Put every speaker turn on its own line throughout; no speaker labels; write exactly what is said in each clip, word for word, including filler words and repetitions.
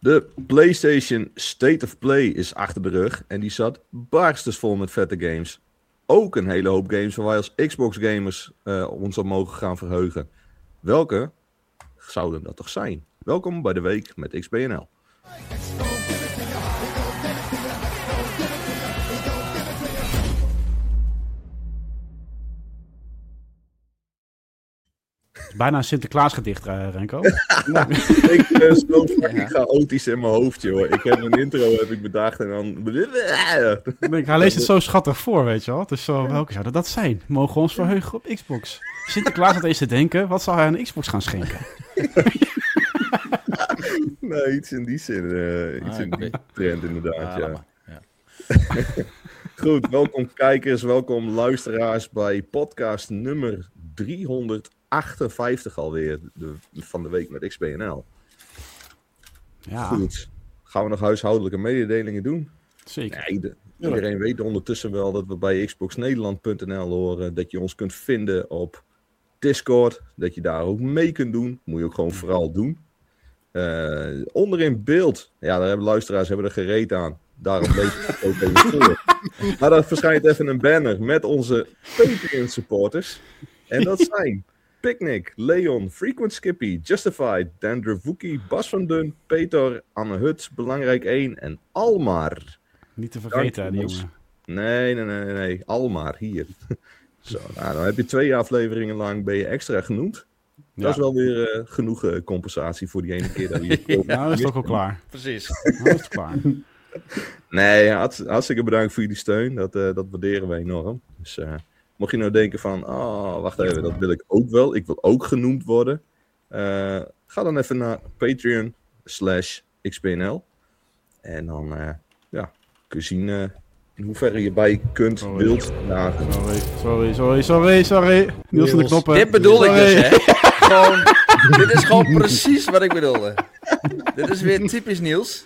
De PlayStation State of Play is achter de rug en die zat barstens vol met vette games. Ook een hele hoop games waar wij als Xbox-gamers uh, ons op mogen gaan verheugen. Welke zouden dat toch zijn? Welkom bij de Week met X B N L.
Bijna een Sinterklaasgedicht, uh, Renko.
Nou, ik ben zo fucking chaotisch in mijn hoofd, joh. Ik heb een intro heb ik bedacht en dan...
Ik, hij leest het zo schattig voor, weet je wel. Dus zo, welke zou dat, dat zijn? Mogen we ons verheugen op Xbox? Sinterklaas had eens te denken, wat zal hij aan Xbox gaan schenken?
Nee, iets in die zin. Uh, iets ah, in die trend inderdaad, ah, ja. ja. Goed, welkom kijkers, welkom luisteraars bij podcast nummer driehonderdachtenvijftig alweer de, van de Week met X B N L. Ja. Goed, gaan we nog huishoudelijke mededelingen doen?
Zeker.
Nee, de, iedereen weet ondertussen wel dat we bij xbox nederland punt n l horen, dat je ons kunt vinden op Discord, dat je daar ook mee kunt doen. Moet je ook gewoon vooral doen. Uh, onder in beeld, ja, daar hebben luisteraars hebben er gereed aan. Daarom lees ik het ook even voor. Maar daar verschijnt even een banner met onze Patreon supporters. En dat zijn Picnic, Leon, Frequent Skippy, Justified, Dandrevuki, Bas van Dun, Peter, Anne Hut, Belangrijk één en Almar.
Niet te vergeten, die jongen.
Nee, nee, nee, nee, Almar, hier. Zo, nou, dan heb je twee afleveringen lang ben je extra genoemd. Ja. Dat is wel weer uh, genoeg uh, compensatie voor die ene keer dat we je...
ja, nou is het ook al klaar.
Precies.
Nou is het klaar.
Nee, hartstikke bedankt voor jullie steun. Dat, uh, dat waarderen we enorm. Dus uh, mocht je nou denken van, oh, wacht even, dat wil ik ook wel. Ik wil ook genoemd worden. Uh, ga dan even naar Patreon slash X B N L. En dan uh, ja, kun je zien uh, in hoeverre je bij kunt, sorry. wilt dagen.
Sorry, sorry, sorry, sorry, sorry. Niels van de knoppen.
Dit bedoel sorry. ik dus, hè. Gewoon, dit is gewoon precies wat ik bedoelde. Dit is weer typisch Niels.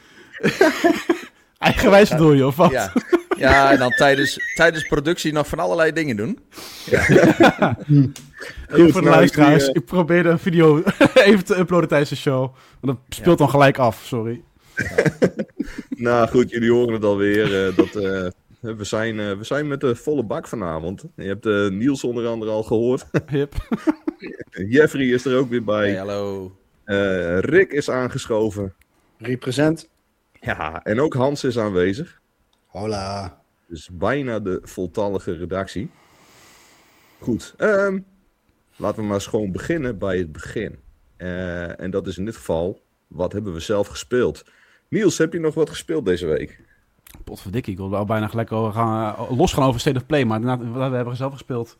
Eigenwijs bedoel je, of wat?
Ja, ja en dan tijdens, tijdens productie nog van allerlei dingen doen. Ja.
Goed, voor de nou, luisteraars, ik, uh... ik probeerde een video even te uploaden tijdens de show. Maar dat speelt ja. dan gelijk af, sorry.
Ja. Nou goed, jullie horen het alweer. Uh, dat, uh, we, zijn, uh, we zijn met de volle bak vanavond. Je hebt uh, Niels onder andere al gehoord.
Yep.
Jeffrey is er ook weer bij.
Hey, hallo.
Uh, Rick is aangeschoven.
Represent.
Ja, en ook Hans is aanwezig.
Hola.
Dus bijna de voltallige redactie. Goed, um, laten we maar eens gewoon beginnen bij het begin. Uh, en dat is in dit geval, wat hebben we zelf gespeeld? Niels, heb je nog wat gespeeld deze week?
Potverdikkie, ik wilde al bijna gelijk gaan, uh, losgaan over State of Play, maar daarna, we hebben zelf gespeeld.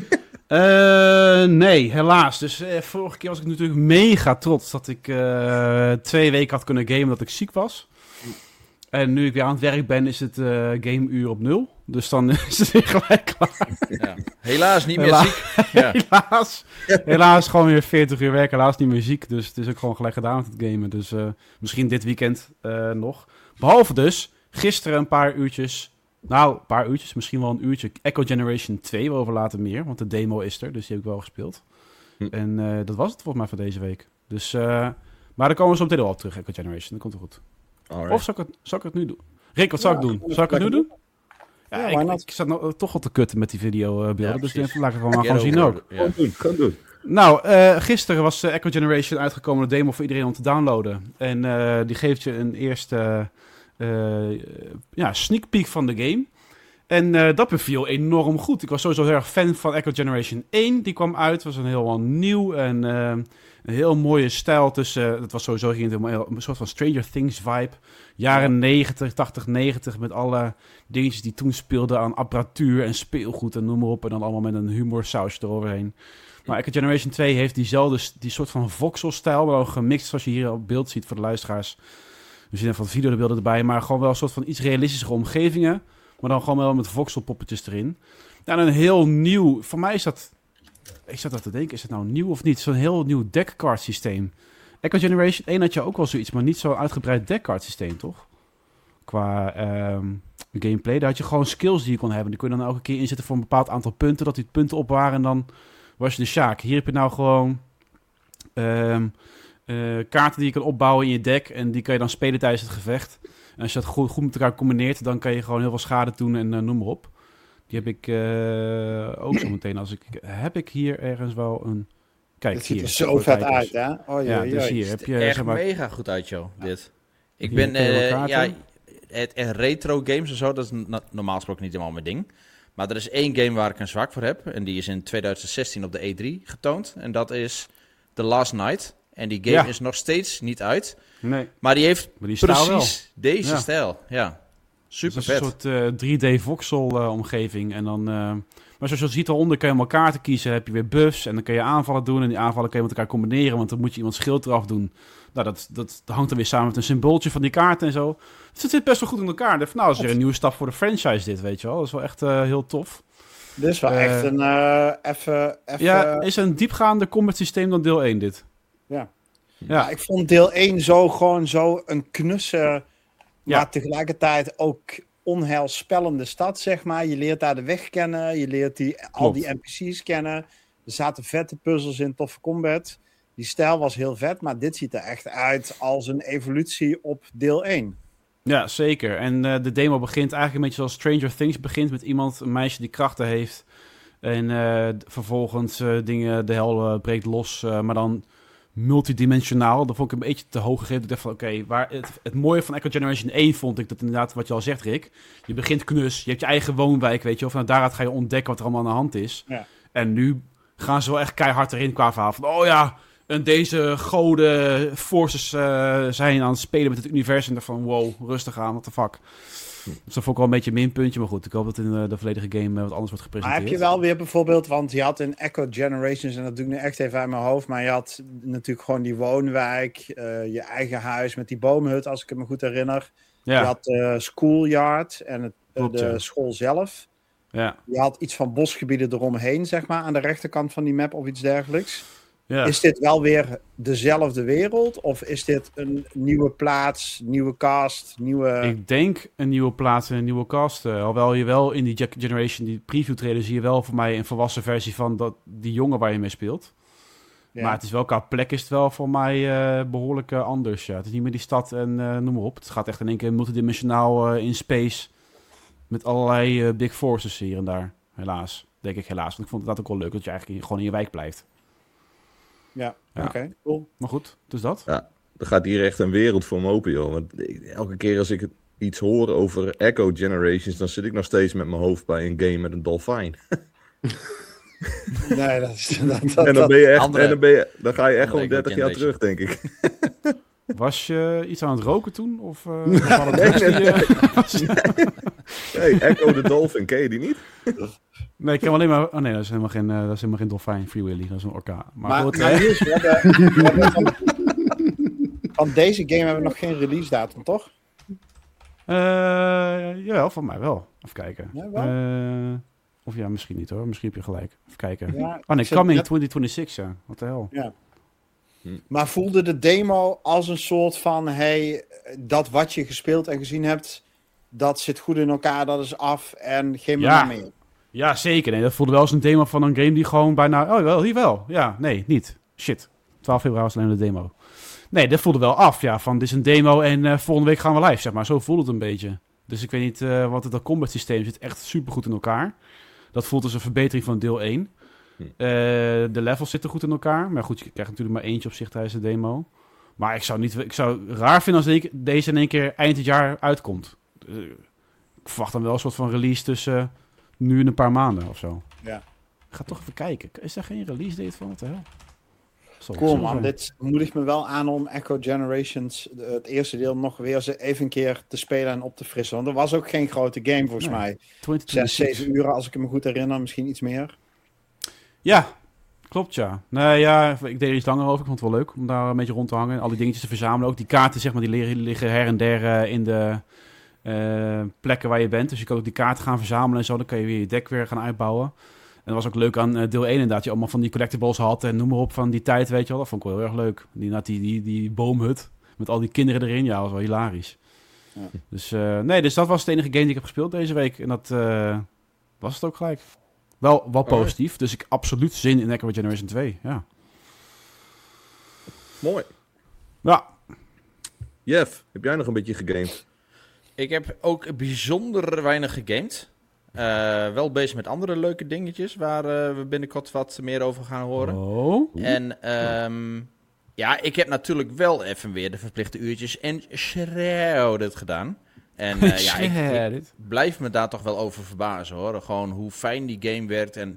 uh, nee, helaas. Dus uh, vorige keer was ik natuurlijk mega trots dat ik uh, twee weken had kunnen gamen dat ik ziek was. En nu ik weer aan het werk ben, is het uh, gameuur op nul. Dus dan is het weer gelijk klaar.
Ja. Helaas niet meer
Hela-
ziek. Ja.
helaas, helaas gewoon weer veertig uur werken. Helaas niet meer ziek. Dus het is ook gewoon gelijk gedaan met het gamen. Dus uh, misschien dit weekend uh, nog. Behalve dus, gisteren een paar uurtjes. Nou, een paar uurtjes. Misschien wel een uurtje. Echo Generation twee, waarover later meer. Want de demo is er, dus die heb ik wel gespeeld. Hm. En uh, dat was het volgens mij voor deze week. Dus, uh, maar dan komen we zo meteen wel op terug, Echo Generation. Dat komt er goed. Alright. Of zou ik, het, zou ik het nu doen? Rick, wat zou ja, ik doen? Zou ik het nu doen? Ja, ja ik, ik zat nou, toch al te kutten met die videobeelden. Ja, dus laat ik het gewoon, gewoon zien ook.
Ja. Gewoon doen, gewoon doen.
Nou, uh, gisteren was uh, Echo Generation uitgekomen, de demo voor iedereen om te downloaden. En uh, die geeft je een eerste uh, ja, sneak peek van de game. En uh, dat beviel enorm goed. Ik was sowieso heel erg fan van Echo Generation één. Die kwam uit, was een heel nieuw en uh, een heel mooie stijl tussen... Uh, het was sowieso ging het een, een soort van Stranger Things vibe. Jaren negentig, tachtig, negentig met alle dingetjes die toen speelden aan apparatuur en speelgoed en noem maar op. En dan allemaal met een humorsausje eroverheen. Maar Echo Generation twee heeft diezelfde, die soort van voxel-stijl, maar ook gemixt zoals je hier op beeld ziet voor de luisteraars. We zien even wat videobeelden erbij, maar gewoon wel een soort van iets realistischere omgevingen. Maar dan gewoon wel met voxelpoppetjes erin. Ja, en een heel nieuw... Voor mij is dat... Ik zat dat te denken, is het nou nieuw of niet? Zo'n heel nieuw deckcard systeem. Echo Generation één had je ook wel zoiets, maar niet zo'n uitgebreid deckcard systeem, toch? Qua um, gameplay. Daar had je gewoon skills die je kon hebben. Die kon je dan elke keer inzetten voor een bepaald aantal punten. Dat die punten op waren en dan was je de Sjaak. Hier heb je nou gewoon... Um, uh, kaarten die je kan opbouwen in je deck. En die kan je dan spelen tijdens het gevecht. En als je dat goed, goed met elkaar combineert, dan kan je gewoon heel veel schade doen en uh, noem maar op. Die heb ik uh, ook zo meteen. Als ik, heb ik hier ergens wel een... Kijk,
het ziet
hier.
er zo vet uit, hè? Oh,
ja, dus hier heb je...
Echt
zeg maar,
mega goed uit, joh, dit. Ik
hier
ben... Uh, ja, het, het retro games en zo, dat is na, normaal gesproken niet helemaal mijn ding. Maar er is één game waar ik een zwak voor heb. En die is in twintig zestien op de E drie getoond. En dat is The Last Night. En die game ja. is nog steeds niet uit.
Nee.
Maar die heeft
maar die
precies deze
ja.
stijl. Ja, super
dus
vet.
Een soort uh, drie D voxel uh, omgeving. En dan, uh, maar zoals je ziet daaronder kun je allemaal kaarten kiezen. Heb je weer buffs en dan kun je aanvallen doen. En die aanvallen kun je met elkaar combineren. Want dan moet je iemand schild eraf doen. Nou, dat, dat, dat hangt dan weer samen met een symbooltje van die kaarten en zo. Dus het zit best wel goed in elkaar. Nou, dat is weer een nieuwe stap voor de franchise dit, weet je wel. Dat is wel echt uh, heel tof.
Dit is wel uh, echt een uh, even...
Ja, is een diepgaande combat systeem dan deel één dit.
Ja. Ja. ja, ik vond deel één zo gewoon zo een knusse, ja. maar tegelijkertijd ook onheilspellende stad, zeg maar. Je leert daar de weg kennen, je leert die, al die N P C's kennen. Er zaten vette puzzels in, toffe combat. Die stijl was heel vet, maar dit ziet er echt uit als een evolutie op deel één.
Ja, zeker. En uh, de demo begint eigenlijk een beetje zoals Stranger Things begint met iemand, een meisje die krachten heeft. En uh, vervolgens uh, dingen, de hel uh, breekt los, uh, maar dan multidimensionaal. Dat vond ik een beetje te hoog gegeven. Ik dacht van, oké, okay, waar het, het mooie van Echo Generation één vond ik dat inderdaad, wat je al zegt, Rick. Je begint knus, je hebt je eigen woonwijk, weet je wel. Van daaruit ga je ontdekken wat er allemaal aan de hand is.
Ja.
En nu gaan ze wel echt keihard erin qua verhaal. Van, oh ja, en deze goden forces uh, zijn aan het spelen met het universum. En van, wow, rustig aan, what the fuck. Dus dat vond ik wel een beetje een minpuntje. Maar goed, ik hoop dat in uh, de volledige game uh, wat anders wordt gepresenteerd.
Maar heb je wel weer bijvoorbeeld, want je had in Echo Generations, en dat doe ik nu echt even uit mijn hoofd, maar je had natuurlijk gewoon die woonwijk, uh, je eigen huis met die boomhut, als ik het me goed herinner. Ja. Je had de uh, schoolyard en het, uh, Klopt, de ja. school zelf.
Ja.
Je had iets van bosgebieden eromheen, zeg maar, aan de rechterkant van die map of iets dergelijks.
Ja.
Is dit wel weer dezelfde wereld? Of is dit een nieuwe plaats, nieuwe cast, nieuwe...
Ik denk een nieuwe plaats en een nieuwe cast. Uh, alhoewel je wel in die Generation, die preview trailer, zie je wel voor mij een volwassen versie van dat, die jongen waar je mee speelt. Ja. Maar het is wel qua plek is het wel voor mij uh, behoorlijk uh, anders. Ja. Het is niet meer die stad en uh, noem maar op. Het gaat echt in één keer multidimensionaal uh, in space. Met allerlei uh, big forces hier en daar. Helaas. Denk ik helaas. Want ik vond het dat ook wel leuk dat je eigenlijk gewoon in je wijk blijft.
Ja,
ja.
oké, okay, cool.
Maar goed, dus dat.
Ja, er gaat hier echt een wereld voor me open, joh. Want elke keer als ik iets hoor over Echo Generations, dan zit ik nog steeds met mijn hoofd bij een game met een dolfijn.
Nee, dat is... Dat, dat,
en dan, ben je echt,
andere,
en dan, ben je, dan ga je echt gewoon
Echo
dertig jaar terug, denk ik.
Was je iets aan het roken toen? Of uh,
nee, nee,
die,
nee. Uh... nee, Echo the Dolphin, ken je die niet?
Nee, ik ken alleen maar... Oh nee, dat is helemaal geen, uh, dat is helemaal geen dolfijn, Free Willy. Dat is een orkaan. Maar,
maar,
goed,
maar Niels, we hebben, we hebben van, van deze game hebben we nog geen release datum, toch?
Uh, jawel, van mij wel. Even kijken.
Ja, wel?
Uh, of ja, misschien niet hoor. Misschien heb je gelijk. Even kijken.
Ja,
oh nee, coming net... twinty twenty-six, ja. Wat de hel.
Ja. Hm. Maar voelde de demo als een soort van... Hey, dat wat je gespeeld en gezien hebt... Dat zit goed in elkaar, dat is af en geen
ja.
meer mee.
Ja, zeker. Nee, dat voelde wel als een demo van een game die gewoon bijna... Oh, wel, hier wel. Ja, nee, niet. Shit. twaalf februari was alleen de demo. Nee, dat voelde wel af, ja. Van, dit is een demo en uh, volgende week gaan we live, zeg maar. Zo voelde het een beetje. Dus ik weet niet uh, wat het combat systeem zit. Echt super goed in elkaar. Dat voelt als een verbetering van deel één. Hm. Uh, de levels zitten goed in elkaar. Maar goed, je krijgt natuurlijk maar eentje op zich tijdens de demo. Maar ik zou, niet, ik zou raar vinden als deze in één keer eind het jaar uitkomt. Uh, ik verwacht dan wel een soort van release tussen uh, nu en een paar maanden of zo.
Ja.
Ik ga toch even kijken. Is er geen release date van? Wat de hel?
Zal cool man, zijn. Dit moedigt me wel aan om Echo Generations, het eerste deel, nog weer even een keer te spelen en op te frissen. Want er was ook geen grote game volgens nee. mij. Zes, zeven uur als ik me goed herinner, misschien iets meer.
Ja, klopt ja. Nee, ja, ik deed er iets langer over. Ik vond het wel leuk om daar een beetje rond te hangen. Al die dingetjes te verzamelen. Ook die kaarten, zeg maar, die liggen her en der uh, in de uh, plekken waar je bent. Dus je kan ook die kaarten gaan verzamelen en zo. Dan kan je weer je deck weer gaan uitbouwen. En dat was ook leuk aan uh, deel één inderdaad. Je allemaal van die collectibles had en noem maar op van die tijd, weet je wel. Dat vond ik wel heel erg leuk. Die, die, die, die boomhut met al die kinderen erin. Ja, dat was wel hilarisch. Ja. Dus uh, nee, dus dat was het enige game die ik heb gespeeld deze week. En dat uh, was het ook gelijk. Wel, wel positief. Oh, dus ik absoluut zin in Echo Generation twee. Ja.
Mooi.
Ja.
Jeff, heb jij nog een beetje gegamed?
Ik heb ook bijzonder weinig gegamed. Uh, wel bezig met andere leuke dingetjes waar uh, we binnenkort wat meer over gaan horen.
Oh.
En um, ja, ik heb natuurlijk wel even weer de verplichte uurtjes en Shrouded gedaan. En uh, ja, ik, ik blijf me daar toch wel over verbazen hoor. Gewoon hoe fijn die game werkt en,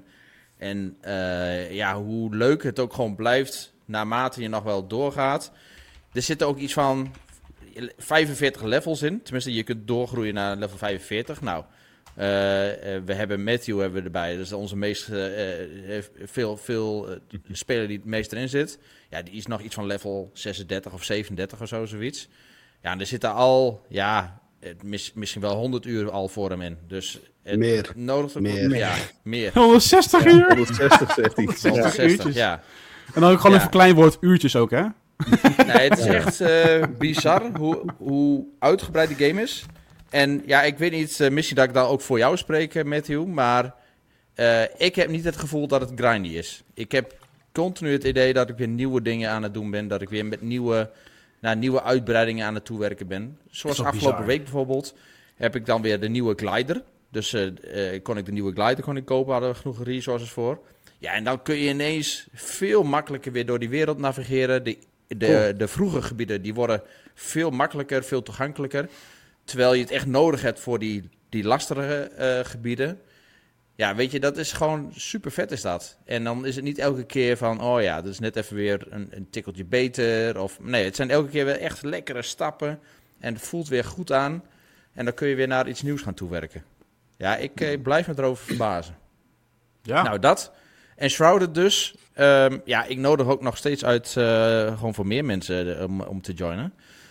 en uh, ja, hoe leuk het ook gewoon blijft naarmate je nog wel doorgaat. Er zitten ook iets van vijfenveertig levels in. Tenminste, je kunt doorgroeien naar level vijfenveertig. Nou, uh, uh, we hebben Matthew hebben we erbij. Dat is onze meest uh, uh, veel, veel uh, speler die het meest erin zit. Ja, die is nog iets van level zesendertig of zevenendertig of zo, zoiets. Ja, en er zitten al, ja, mis, misschien wel honderd uur al voor hem in. Dus het
meer.
Nodig
meer.
Ja, meer.
honderdzestig uur?
honderdzestig zegt hij.
honderdzestig, ja.
En dan ook gewoon
Ja.
een verkleinwoord uurtjes ook, hè?
Nee, het is echt uh, bizar hoe, hoe uitgebreid die game is. En ja, ik weet niet, uh, misschien dat ik dan ook voor jou spreek, Matthew, maar uh, ik heb niet het gevoel dat het grindy is. Ik heb continu het idee dat ik weer nieuwe dingen aan het doen ben, dat ik weer met nieuwe, naar nieuwe uitbreidingen aan het toewerken ben. Zoals afgelopen
bizar.
week bijvoorbeeld heb ik dan weer de nieuwe glider. Dus uh, uh, kon ik de nieuwe glider kon ik kopen, hadden we genoeg resources voor. Ja, en dan kun je ineens veel makkelijker weer door die wereld navigeren. De, de, cool. de vroege gebieden die worden veel makkelijker, veel toegankelijker. Terwijl je het echt nodig hebt voor die, die lastige uh, gebieden. Ja, weet je, dat is gewoon super vet is dat. En dan is het niet elke keer van, oh ja, dat is net even weer een, een tikkeltje beter. Of, nee, het zijn elke keer weer echt lekkere stappen. En het voelt weer goed aan. En dan kun je weer naar iets nieuws gaan toewerken. Ja, ik uh, blijf me erover verbazen.
Ja.
Nou, dat. En Shrouded dus. Um, ja, ik nodig ook nog steeds uit uh, gewoon voor meer mensen uh, om, om te joinen.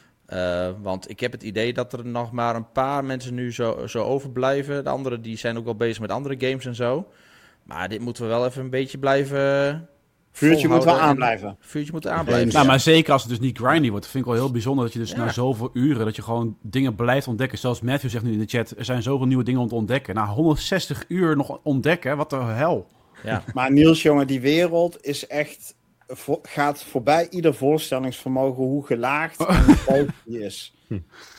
Uh, want ik heb het idee dat er nog maar een paar mensen nu zo, zo overblijven. De anderen die zijn ook wel bezig met andere games en zo. Maar dit moeten we wel even een beetje blijven...
Vuurtje moet wel aanblijven.
Vuurtje moet aanblijven.
Nou, maar zeker als het dus niet grindy wordt. Dat vind ik wel heel bijzonder dat je dus ja. na zoveel uren... dat je gewoon dingen blijft ontdekken. Zoals Matthew zegt nu in de chat... er zijn zoveel nieuwe dingen om te ontdekken. Na honderdzestig uur nog ontdekken, wat de hel.
Ja.
Maar Niels, jongen, die wereld is echt... Voor, gaat voorbij ieder voorstellingsvermogen hoe gelaagd en hoe groot die is. Hm.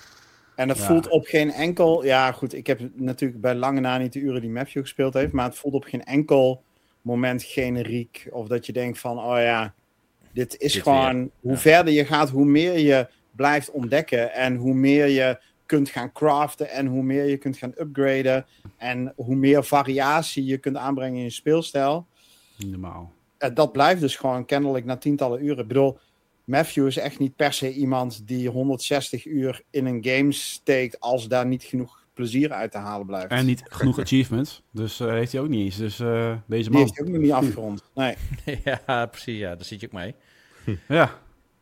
En het ja. voelt op geen enkel... Ja, goed, ik heb natuurlijk bij lange na niet de uren die Matthew gespeeld heeft... maar het voelt op geen enkel moment generiek. Of dat je denkt van, oh ja, dit is dit gewoon... Weer. Hoe ja. verder je gaat, hoe meer je blijft ontdekken... en hoe meer je kunt gaan craften... en hoe meer je kunt gaan upgraden... en hoe meer variatie je kunt aanbrengen in je speelstijl.
Normaal.
Dat blijft dus gewoon kennelijk na tientallen uren. Ik bedoel, Matthew is echt niet per se iemand die honderdzestig uur in een game steekt als daar niet genoeg plezier uit te halen blijft.
En niet genoeg achievements. Dus uh, heeft hij ook niet eens. Dus uh, deze man...
Die heeft hij ook nog niet afgerond. Nee.
Ja, precies. Ja, daar zit je ook mee.
Ja.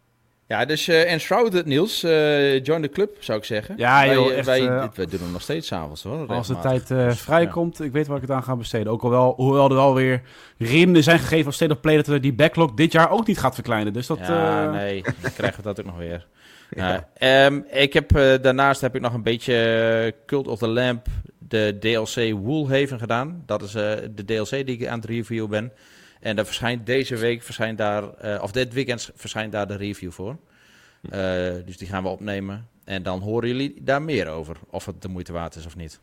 Ja, dus uh, Enshrouded, Niels, uh, join the club, zou ik zeggen.
Ja, joh,
wij,
echt,
wij,
uh,
wij doen hem nog steeds 's avonds, hoor.
Als de tijd uh, vrijkomt, ja. ik weet waar ik het aan ga besteden. Ook al wel, hoewel er wel weer redenen zijn gegeven als State of Play... dat we die backlog dit jaar ook niet gaat verkleinen. Dus dat...
Ja,
uh...
nee, dan krijgen we dat ook nog weer. Ja. Uh, um, ik heb, uh, daarnaast heb ik nog een beetje Cult of the Lamp, de D L C Woolhaven gedaan. Dat is uh, de D L C die ik aan het reviewen ben. En daar verschijnt deze week, verschijnt daar, uh, of dit weekend verschijnt daar de review voor. Uh, dus die gaan we opnemen. En dan horen jullie daar meer over. Of het de moeite waard is of niet.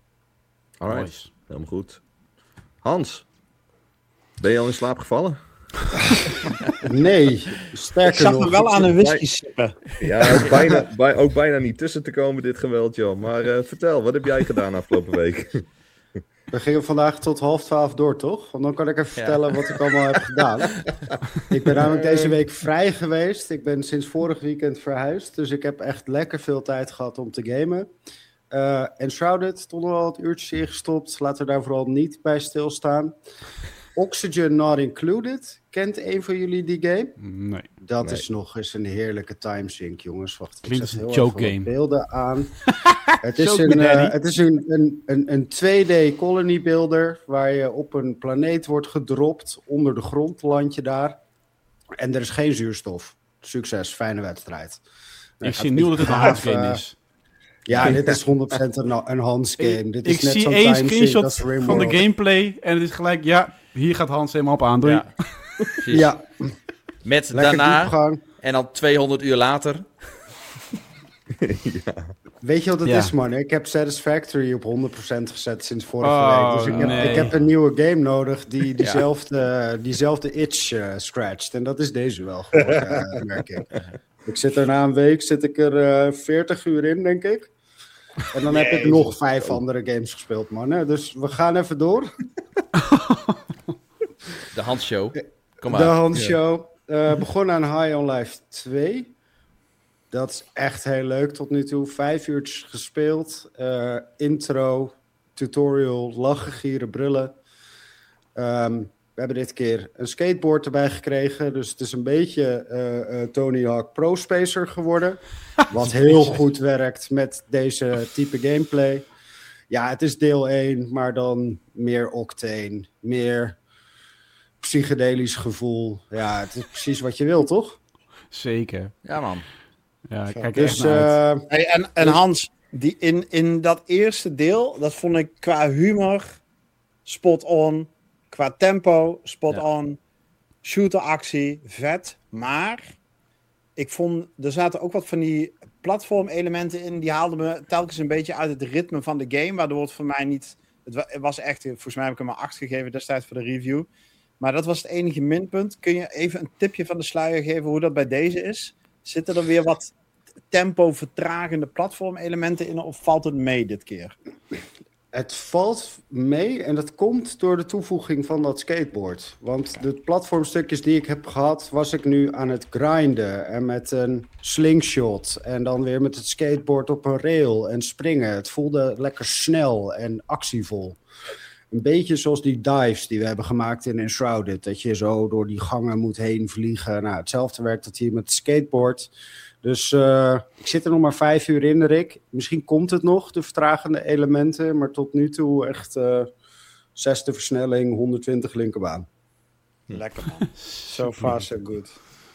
Alright, nice. Helemaal goed. Hans, ben je al in slaap gevallen?
Nee, sterker
Ik zag
nog.
me wel aan een whisky sippen.
Ja, ook bijna, bij, ook bijna niet tussen te komen dit geweld, joh. Maar uh, vertel, wat heb jij gedaan afgelopen week?
We gingen vandaag tot half twaalf door, toch? Want dan kan ik even ja. vertellen wat ik allemaal heb gedaan. Ik ben namelijk deze week vrij geweest. Ik ben sinds vorig weekend verhuisd. Dus ik heb echt lekker veel tijd gehad om te gamen. Uh, Enshrouded, stonden wel wat uurtjes ingestopt. Laten we daar vooral niet bij stilstaan. Oxygen Not Included. Kent een van jullie die game?
Nee.
Dat
nee.
is nog eens een heerlijke timesync, jongens. Wacht,
klinkt
als
een choke game.
Beelden aan. het is, een, uh, het is een, een, een, een twee D colony builder waar je op een planeet wordt gedropt onder de grond, land je daar. En er is geen zuurstof. Succes, fijne wedstrijd.
Ik zie nu dat het een Hans game is.
Ja, dit is honderd procent een, een Hans game. Dit is
ik
net
zie
zo'n
één
time
screenshot
sync,
van de gameplay en het is gelijk, ja, hier gaat Hans helemaal op aan. Doei.
Ja,
ja.
Met
lekker
daarna,
diepgang.
En dan tweehonderd uur later...
ja.
Weet je wat het
Ja.
is, man? Ik heb Satisfactory op honderd procent gezet sinds vorige
Oh,
week. Dus ik heb,
nee.
ik heb een nieuwe game nodig die diezelfde, diezelfde itch uh, scratcht. En dat is deze wel, gewoon, uh, merk ik. Ik zit er na een week zit ik er uh, veertig uur in, denk ik. En dan heb ik nog vijf andere games gespeeld, man. Hè? Dus we gaan even door.
De handshow. Kom
De
maar.
handshow. Uh, begonnen aan High on Life twee. Dat is echt heel leuk tot nu toe. Vijf uurtjes gespeeld. Uh, intro, tutorial, lachen, gieren, brullen. Um, we hebben dit keer een skateboard erbij gekregen. Dus het is een beetje uh, uh, Tony Hawk Pro Spacer geworden. Wat heel goed werkt met deze type gameplay. Ja, het is deel één, maar dan meer octane. Meer psychedelisch gevoel. Ja, het is precies wat je wil, toch?
Zeker.
Ja, man.
Ja, ik kijk
Dus
echt naar uit.
uh,
Hey, en, en Hans, die in, in dat eerste deel, dat vond ik qua humor spot on. Qua tempo spot
Ja.
on. Shooteractie, vet. Maar ik vond, er zaten ook wat van die platformelementen in. Die haalden me telkens een beetje uit het ritme van de game. Waardoor het voor mij niet... Het wa- het was echt, volgens mij heb ik hem maar acht gegeven destijds voor de review. Maar dat was het enige minpunt. Kun je even een tipje van de sluier geven hoe dat bij deze is? Zitten er weer wat tempo-vertragende platformelementen in of valt het mee dit keer?
het valt mee en dat komt door de toevoeging van dat skateboard. Want de platformstukjes die ik heb gehad, was ik nu aan het grinden. En met een slingshot en dan weer met het skateboard op een rail en springen. Het voelde lekker snel en actievol. Een beetje zoals die dives die we hebben gemaakt in Enshrouded. Dat je zo door die gangen moet heen vliegen. Nou, hetzelfde werkt dat hier met het skateboard. Dus uh, ik zit er nog maar vijf uur in, Rick. Misschien komt het nog, de vertragende elementen. Maar tot nu toe echt uh, zesde versnelling, honderdtwintig linkerbaan.
Lekker man. So far so good.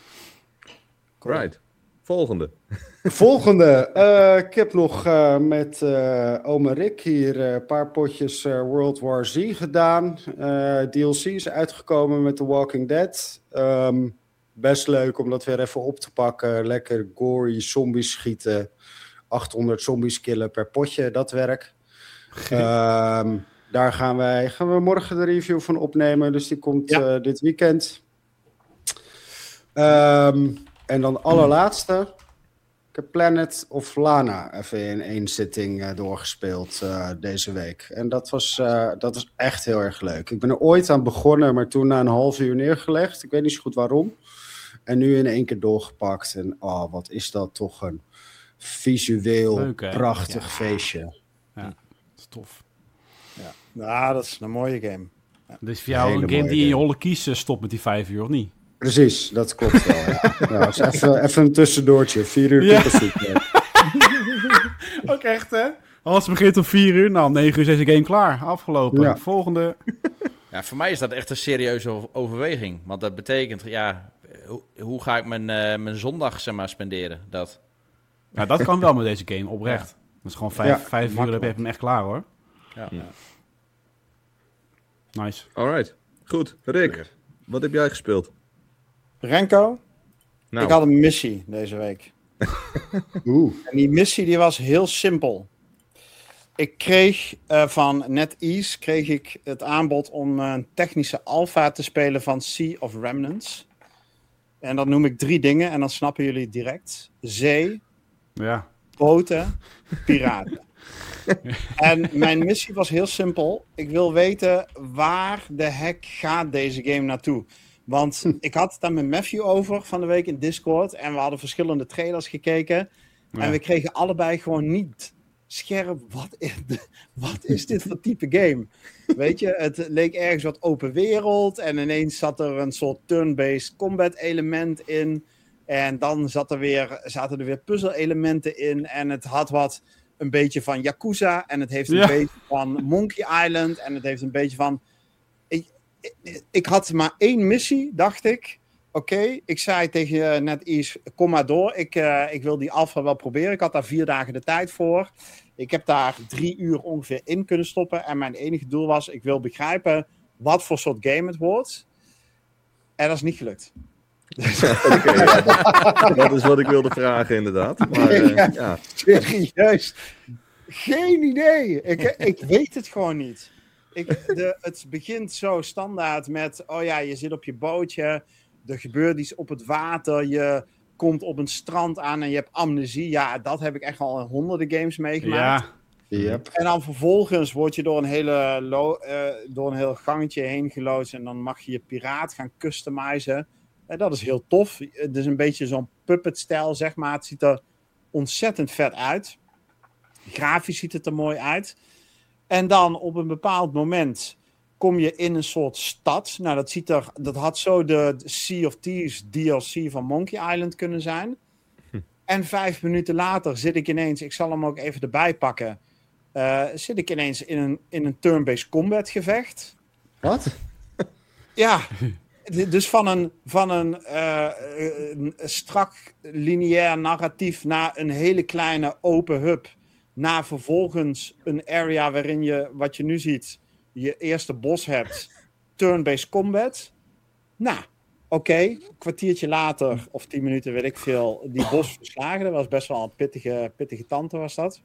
Cool. Right. Volgende.
Volgende. Uh, ik heb nog uh, met uh, ome Rick hier een uh, paar potjes uh, World War Z gedaan. Uh, D L C is uitgekomen met The Walking Dead. Um, best leuk om dat weer even op te pakken. Lekker gory zombies schieten. achthonderd zombies killen per potje, dat werk. Um, daar gaan wij gaan we morgen de review van opnemen. Dus die komt ja. uh, dit weekend. Um, en dan allerlaatste. Ik heb Planet of Lana even in één zitting uh, doorgespeeld uh, deze week. En dat was, uh, dat was echt heel erg leuk. Ik ben er ooit aan begonnen, maar toen na een half uur neergelegd. Ik weet niet zo goed waarom. En nu in één keer doorgepakt. En oh, wat is dat toch een visueel leuk, prachtig ja. feestje.
Ja, dat is tof.
Ja, nou, dat is een mooie game.
Ja. Dus voor jou een, een game die game. in je holle kies stopt met die vijf uur, of niet?
Precies, dat klopt wel. Ja. Ja, dus even, even een tussendoortje. Vier uur ja.
Ook echt, hè? Als het begint om vier uur, nou, om negen uur is deze game klaar. Afgelopen. Ja. Volgende.
Ja, voor mij is dat echt een serieuze overweging. Want dat betekent, ja, hoe, hoe ga ik mijn, uh, mijn zondag, zeg maar, spenderen? Dat.
Ja, dat kan wel met deze game, oprecht. Ja. Dat is gewoon vijf, ja, vijf uur, dan heb je hem echt klaar, hoor.
Ja. ja.
Nice.
Alright. Goed. Rick, wat heb jij gespeeld?
Renko, nou. ik had een missie deze week.
Oeh.
En die missie die was heel simpel. Ik kreeg uh, van NetEase kreeg ik het aanbod om een technische alpha te spelen van Sea of Remnants. En dan noem ik drie dingen en dan snappen jullie het direct. Zee,
ja.
boten, piraten. En mijn missie was heel simpel. Ik wil weten waar de heck gaat deze game naartoe. Want ik had het aan mijn Matthew over van de week in Discord. En we hadden verschillende trailers gekeken. Ja. En we kregen allebei gewoon niet scherp. Wat is, wat is dit voor type game? Weet je, het leek ergens wat open wereld. En ineens zat er een soort turn-based combat element in. En dan zat er weer, zaten er weer puzzel-elementen in. En het had wat een beetje van Yakuza. En het heeft een ja. beetje van Monkey Island. En het heeft een beetje van... Ik had maar één missie, dacht ik. Oké, okay, ik zei tegen NetEase, kom maar door. Ik, uh, ik wil die alpha wel proberen. Ik had daar vier dagen de tijd voor. Ik heb daar drie uur ongeveer in kunnen stoppen. En mijn enige doel was, ik wil begrijpen wat voor soort game het wordt. En dat is niet gelukt.
okay, ja, dat, dat is wat ik wilde vragen, inderdaad. Maar, uh,
ja,
ja.
Serieus. Geen idee. Ik, ik weet het gewoon niet. Ik, de, het begint zo standaard met... Oh ja, je zit op je bootje. Er gebeurt iets op het water. Je komt op een strand aan en je hebt amnesie. Ja, dat heb ik echt al in honderden games meegemaakt.
Ja.
Yep.
En dan vervolgens word je door een, hele lo- uh, door een heel gangetje heen geloodst. En dan mag je je piraat gaan customizen. En dat is heel tof. Het is een beetje zo'n puppet-stijl, zeg maar. Het ziet er ontzettend vet uit. Grafisch ziet het er mooi uit. En dan op een bepaald moment kom je in een soort stad. Nou, dat, ziet er, dat had zo de Sea of Thieves D L C van Monkey Island kunnen zijn. Hm. En vijf minuten later zit ik ineens... Ik zal hem ook even erbij pakken. Uh, zit ik ineens in een, in een turn-based combat gevecht.
Wat?
Ja, dus van een, van een, uh, een strak lineair narratief naar een hele kleine open hub. Naar vervolgens een area waarin je, wat je nu ziet, je eerste boss hebt. Turn-based combat. Nou, oké. Okay. Een kwartiertje later, of tien minuten, weet ik veel, die boss verslagen. Dat was best wel een pittige, pittige tante was dat.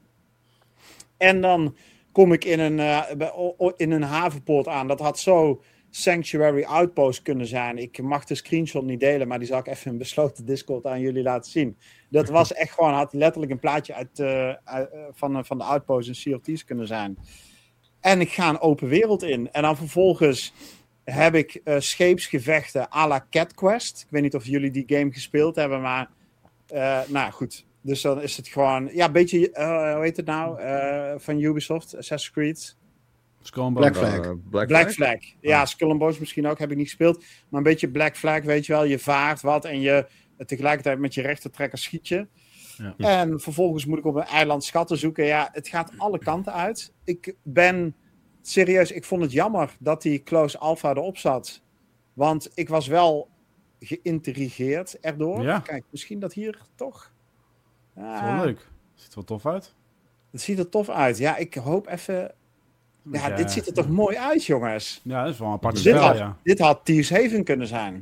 En dan kom ik in een, uh, in een havenpoort aan. Dat had zo Sanctuary Outpost kunnen zijn. Ik mag de screenshot niet delen, maar die zal ik even in besloten Discord aan jullie laten zien. Dat was echt gewoon, had letterlijk een plaatje uit, uh, uit, uh, van, van de Outpost in Sea of Thieves kunnen zijn. En ik ga een open wereld in. En dan vervolgens heb ik uh, scheepsgevechten à la Cat Quest. Ik weet niet of jullie die game gespeeld hebben, maar uh, nou goed. Dus dan is het gewoon, ja, een beetje, uh, hoe heet het nou, uh, van Ubisoft, Assassin's Creed.
Black Flag.
Uh, Black,
Black
Flag?
Flag. Ja, Skull and Bones misschien ook, heb ik niet gespeeld. Maar een beetje Black Flag, weet je wel. Je vaart wat en je tegelijkertijd met je rechtertrekker schiet je. Ja. En vervolgens moet ik op een eiland schatten zoeken. Ja, het gaat alle kanten uit. Ik ben, serieus, ik vond het jammer dat die Close Alpha erop zat. Want ik was wel geïntrigeerd erdoor.
Ja.
Kijk, misschien dat hier toch...
Dat is wel leuk. Ziet er wel tof uit.
Het ziet er tof uit. Ja, ik hoop even... Ja, ja, dit ziet er toch mooi uit, jongens.
Ja, dat is wel een apart
dit
spel,
had,
ja.
Dit had Thieves Haven kunnen zijn.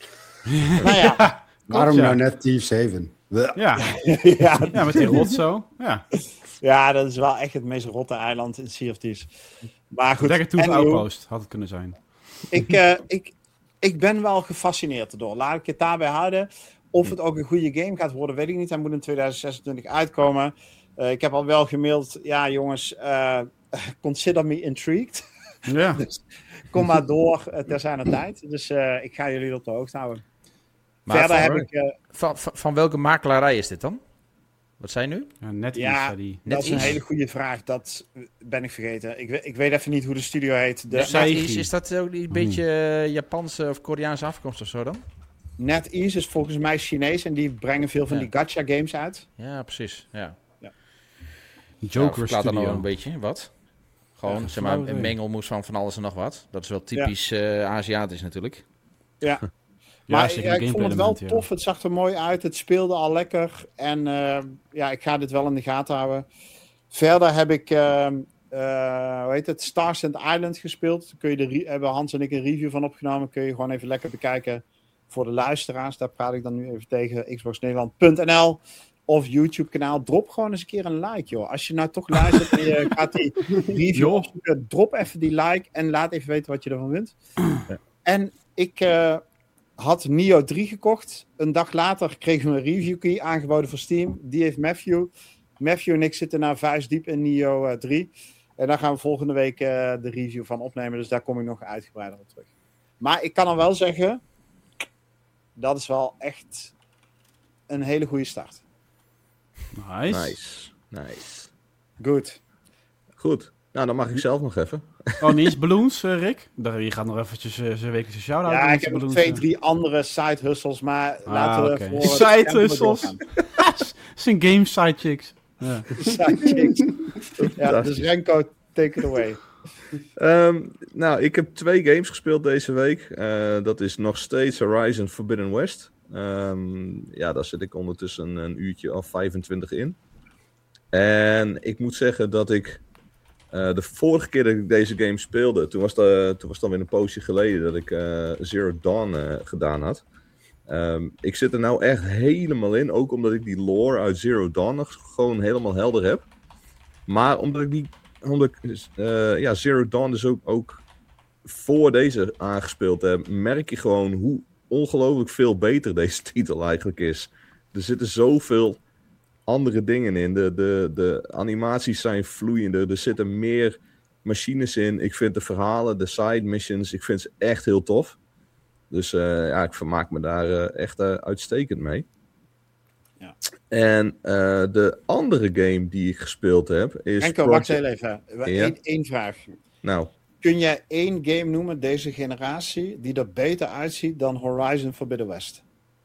Nou ja.
ja
waarom
ja.
nou net Thieves Haven?
Ja.
ja,
ja, met die rot zo. Ja.
ja, dat is wel echt het meest rotte eiland in Sea of Thieves. Maar goed.
Dekker Tooth Outpost had het kunnen zijn.
Ik, uh, ik, ik ben wel gefascineerd door. Laat ik het daarbij houden. Of het ook een goede game gaat worden, weet ik niet. Hij moet in tweeduizend zesentwintig uitkomen. Uh, ik heb al wel gemaild. Ja, jongens, uh, consider me intrigued.
Ja.
Dus kom maar door uh, ter zijner tijd. Dus uh, ik ga jullie op de hoogte houden.
Maar
Verder
van,
heb ik... Uh,
van, van, van welke makelaarij is dit dan? Wat zijn nu?
Ja, net
ja,
iets, die...
dat is een
iets.
hele goede vraag. Dat ben ik vergeten. Ik, ik weet even niet hoe de studio heet. De,
NetEase, is dat ook een beetje uh, Japanse of Koreaanse afkomst of zo dan?
NetEase is volgens mij Chinees en die brengen veel van
ja.
die gacha games uit.
Ja, precies. Ja.
Ja.
Joker
ja,
Studio.
dan nog een beetje, wat? Gewoon,
ja,
zeg maar, een mengelmoes van van alles en nog wat. Dat is wel typisch ja. uh, Aziatisch natuurlijk.
Ja.
ja
maar ja, ik vond het wel
ja.
tof. Het zag er mooi uit. Het speelde al lekker. En uh, ja, ik ga dit wel in de gaten houden. Verder heb ik, uh, uh, hoe heet het, Star Sand Island gespeeld. Daar kun je de re- hebben Hans en ik een review van opgenomen. Kun je gewoon even lekker bekijken voor de luisteraars. Daar praat ik dan nu even tegen xbox nederland punt n l of YouTube kanaal. Drop gewoon eens een keer een like, joh. Als je nou toch luistert en je gaat die review opzoeken, drop even die like en laat even weten wat je ervan vindt. Ja. En ik uh, had Nioh drie gekocht. Een dag later kregen we een review key aangeboden voor Steam. Die heeft Matthew. Matthew en ik zitten nou vuist diep in Nioh uh, drie. En daar gaan we volgende week uh, de review van opnemen. Dus daar kom ik nog uitgebreider op terug. Maar ik kan al wel zeggen, dat is wel echt een hele goede start.
Nice.
Nice. Nice.
Goed.
Goed. Nou, dan mag ik zelf nog even.
Oh, niet eens Balloons, uh, Rick? Je gaat nog eventjes uh, zijn wekelijkse shout-out
ja,
doen.
ik heb nog twee, drie andere side hustles, maar ah, laten we
okay.
voor...
Side hustles? Het zijn game side chicks. Ja.
Side chicks. Ja, dus Renko, take it away.
Um, nou, ik heb twee games gespeeld deze week. Uh, dat is nog steeds Horizon Forbidden West. Um, ja, daar zit ik ondertussen een uurtje of vijfentwintig in. En ik moet zeggen dat ik... Uh, de vorige keer dat ik deze game speelde... Toen was, de, toen was het dan weer een poosje geleden dat ik uh, Zero Dawn uh, gedaan had. Um, ik zit er nou echt helemaal in. Ook omdat ik die lore uit Zero Dawn nog gewoon helemaal helder heb. Maar omdat ik die... Omdat ik, uh, ja, Zero Dawn dus ook, ook voor deze aangespeeld heb, merk je gewoon hoe ongelooflijk veel beter deze titel eigenlijk is. Er zitten zoveel andere dingen in. De, de, de animaties zijn vloeiender. Er zitten meer machines in. Ik vind de verhalen, de side missions, ik vind ze echt heel tof. Dus uh, ja, ik vermaak me daar uh, echt uh, uitstekend mee.
Ja.
En uh, de andere game die ik gespeeld heb is...
Enkel,
Project...
wacht heel even.
Ja?
Eén, één vraag.
Nou.
Kun jij één game noemen, deze generatie, die er beter uitziet dan Horizon Forbidden West?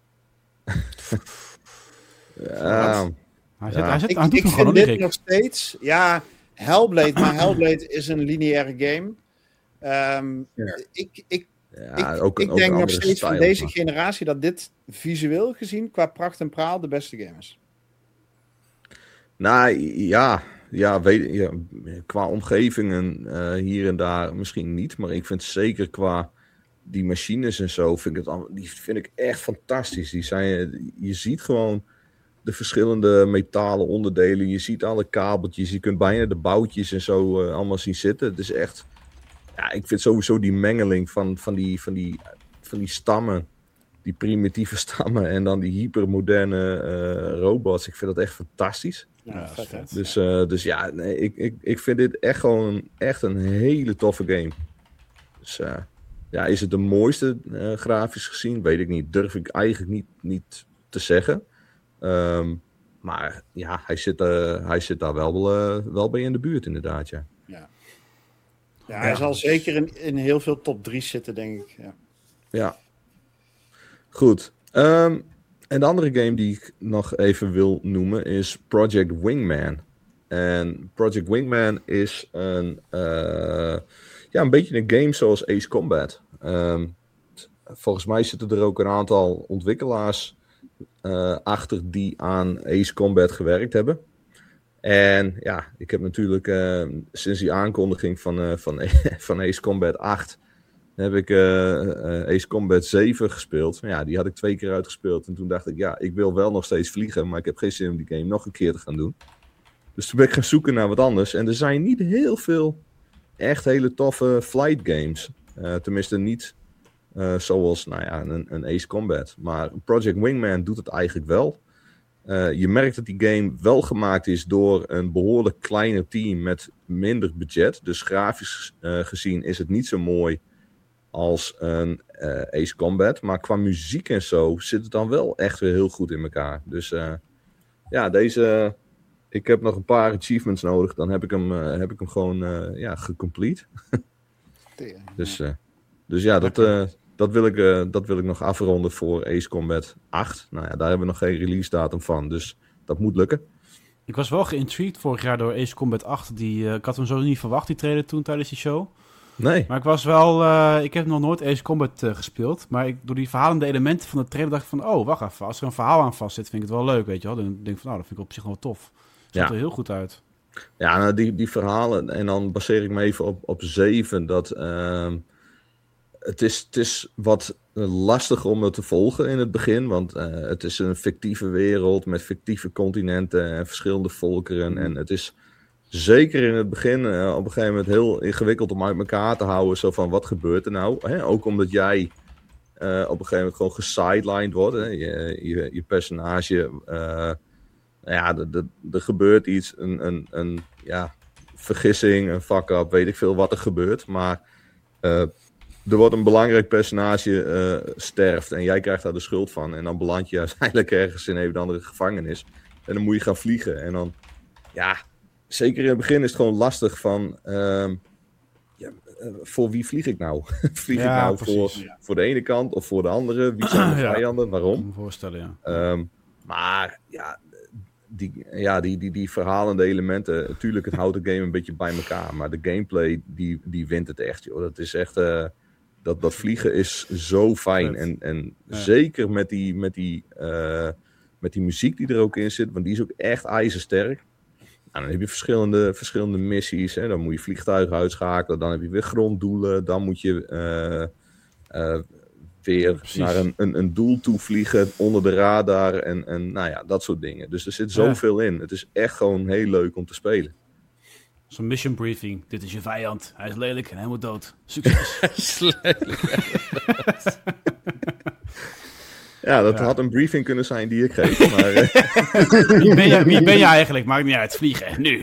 Ja...
Hij zit,
ja.
hij zit,
Ik,
hij doet
ik
hem gewoon
vind
nog
dit
niet,
nog steeds... Ja, Hellblade, maar Hellblade is een lineaire game. Um,
Ja.
Ik, ik,
Ja,
ik,
ook,
ik
ook
denk nog
andere
steeds
stijl,
van deze
maar...
generatie dat dit visueel gezien qua pracht en praal de beste game is.
Nou, ja... Ja, weet, ja, qua omgevingen uh, hier en daar misschien niet. Maar ik vind zeker qua die machines en zo... Vind ik het, die vind ik echt fantastisch. Die zijn, je ziet gewoon de verschillende metalen onderdelen. Je ziet alle kabeltjes. Je kunt bijna de boutjes en zo uh, allemaal zien zitten. Het is echt... Ja, ik vind sowieso die mengeling van, van, die, van, die, van die stammen. Die primitieve stammen. En dan die hypermoderne uh, robots. Ik vind dat echt fantastisch.
Ja,
Ja,
vet,
vet.
Dus, uh, dus ja, nee, ik, ik, ik vind dit echt gewoon echt een hele toffe game. Dus uh, ja, is het de mooiste uh, grafisch gezien? Weet ik niet. Durf ik eigenlijk niet, niet te zeggen. Um, maar ja, hij zit, uh, hij zit daar wel, uh, wel bij in de buurt inderdaad, ja.
Ja, ja hij ja. zal zeker in, in heel veel top drie zitten, denk ik. Ja,
ja. Goed. Um, En de andere game die ik nog even wil noemen is Project Wingman. En Project Wingman is een, uh, ja, een beetje een game zoals Ace Combat. Um, volgens mij zitten er ook een aantal ontwikkelaars uh, achter die aan Ace Combat gewerkt hebben. En ja, ik heb natuurlijk uh, sinds die aankondiging van, uh, van, van Ace Combat acht... heb ik uh, uh, Ace Combat zeven gespeeld. Ja, die had ik twee keer uitgespeeld. En toen dacht ik, ja, ik wil wel nog steeds vliegen, maar ik heb geen zin om die game nog een keer te gaan doen. Dus toen ben ik gaan zoeken naar wat anders. En er zijn niet heel veel echt hele toffe flight games. Uh, tenminste niet uh, zoals, nou ja, een, een Ace Combat. Maar Project Wingman doet het eigenlijk wel. Uh, je merkt dat die game wel gemaakt is door een behoorlijk kleiner team met minder budget. Dus grafisch uh, gezien is het niet zo mooi als een uh, Ace Combat. Maar qua muziek en zo zit het dan wel echt weer heel goed in elkaar. Dus uh, ja, deze... Ik heb nog een paar achievements nodig. Dan heb ik hem, uh, heb ik hem gewoon uh, ja, gecomplete. dus, uh, dus ja, dat, uh, dat, wil ik, uh, dat wil ik nog afronden voor Ace Combat acht. Nou ja, daar hebben we nog geen release datum van. Dus dat moet lukken.
Ik was wel geïntrigued vorig jaar door Ace Combat acht. Die, uh, ik had hem zo niet verwacht, die trailer toen tijdens die show.
Nee.
Maar ik was wel... Uh, ik heb nog nooit Ace Combat uh, gespeeld. Maar ik, door die verhalende elementen van de trailer dacht ik van... Oh, wacht even. Als er een verhaal aan vast zit, vind ik het wel leuk, weet je wel. Dan denk ik van, nou, dat vind ik op zich wel tof. Ziet ja. er heel goed uit.
Ja, nou, die, die verhalen... En dan baseer ik me even op, op zeven. Dat... Uh, het, is, het is wat lastig om het te volgen in het begin. Want uh, het is een fictieve wereld met fictieve continenten en verschillende volkeren. En het is... Zeker in het begin uh, op een gegeven moment heel ingewikkeld om uit elkaar te houden. Zo van, wat gebeurt er nou? Hè? Ook omdat jij uh, op een gegeven moment gewoon gesidelined wordt. Hè? Je, je, je personage... Uh, ja, er gebeurt iets. Een, een, een ja, vergissing, een fuck-up, weet ik veel wat er gebeurt. Maar uh, er wordt een belangrijk personage uh, sterft. En jij krijgt daar de schuld van. En dan beland je uiteindelijk ergens in een of andere gevangenis. En dan moet je gaan vliegen. En dan... Ja... Zeker in het begin is het gewoon lastig van... Uh, ja, uh, voor wie vlieg ik nou? vlieg ja, ik nou voor, ja. voor de ene kant of voor de andere? Wie zijn de vijanden?
Ja,
waarom?
Ik kan me voorstellen, ja.
Um, maar ja, die, ja die, die, die verhalende elementen... Natuurlijk, het houdt de game een beetje bij elkaar. Maar de gameplay, die, die wint het echt, joh. Dat is echt... Uh, dat, dat vliegen is zo fijn. En, en ja. zeker met die, met, die, uh, met die muziek die er ook in zit... Want die is ook echt ijzersterk. Nou, dan heb je verschillende, verschillende missies. Hè. Dan moet je vliegtuigen uitschakelen. Dan heb je weer gronddoelen. Dan moet je uh, uh, weer
Precies.
naar een, een, een doel toe vliegen onder de radar en, en nou ja, dat soort dingen. Dus er zit zoveel ja. in. Het is echt gewoon heel leuk om te spelen.
Zo'n mission briefing. Dit is je vijand. Hij is lelijk en hij moet dood. Succes.
Hij is lelijk.
Ja, dat
ja.
had een briefing kunnen zijn die ik geef. Maar,
wie, ben je, wie ben je eigenlijk? Maakt niet uit. Vliegen. Nu.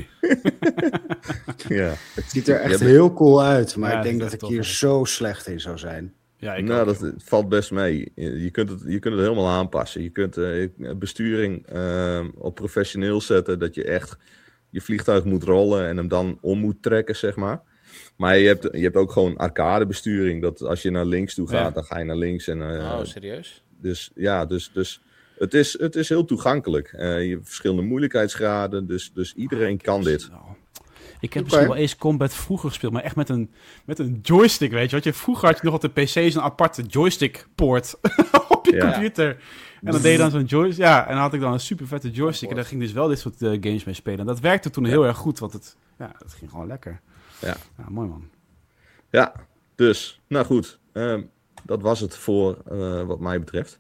Ja. Het ziet er echt ja, heel cool uit. Maar ja, ik denk dat ik hier
uit.
zo slecht in zou zijn.
Ja, ik
nou, dat valt best mee. Je kunt het, je kunt het helemaal aanpassen. Je kunt uh, besturing uh, op professioneel zetten. Dat je echt je vliegtuig moet rollen en hem dan om moet trekken, zeg maar. Maar je hebt, je hebt ook gewoon arcade besturing. Dat als je naar links toe gaat, ja. dan ga je naar links. En, uh,
oh, serieus?
Dus ja, dus, dus het, is, het is heel toegankelijk. Uh, je hebt verschillende moeilijkheidsgraden. Dus, dus iedereen oh, kan dit.
Nou. Ik heb misschien okay. wel Ace Combat vroeger gespeeld, maar echt met een, met een joystick, weet je. Want je, vroeger had je nog op de P C's een aparte joystick-poort op je ja. computer. En dan deed je dan zo'n joystick. Ja, en dan had ik dan een super vette joystick. Oh, en daar ging dus wel dit soort uh, games mee spelen. En dat werkte toen ja. heel erg goed, want het, ja, het ging gewoon lekker.
Ja.
ja mooi man.
Ja, dus, nou goed. Uh, dat was het voor uh, wat mij betreft.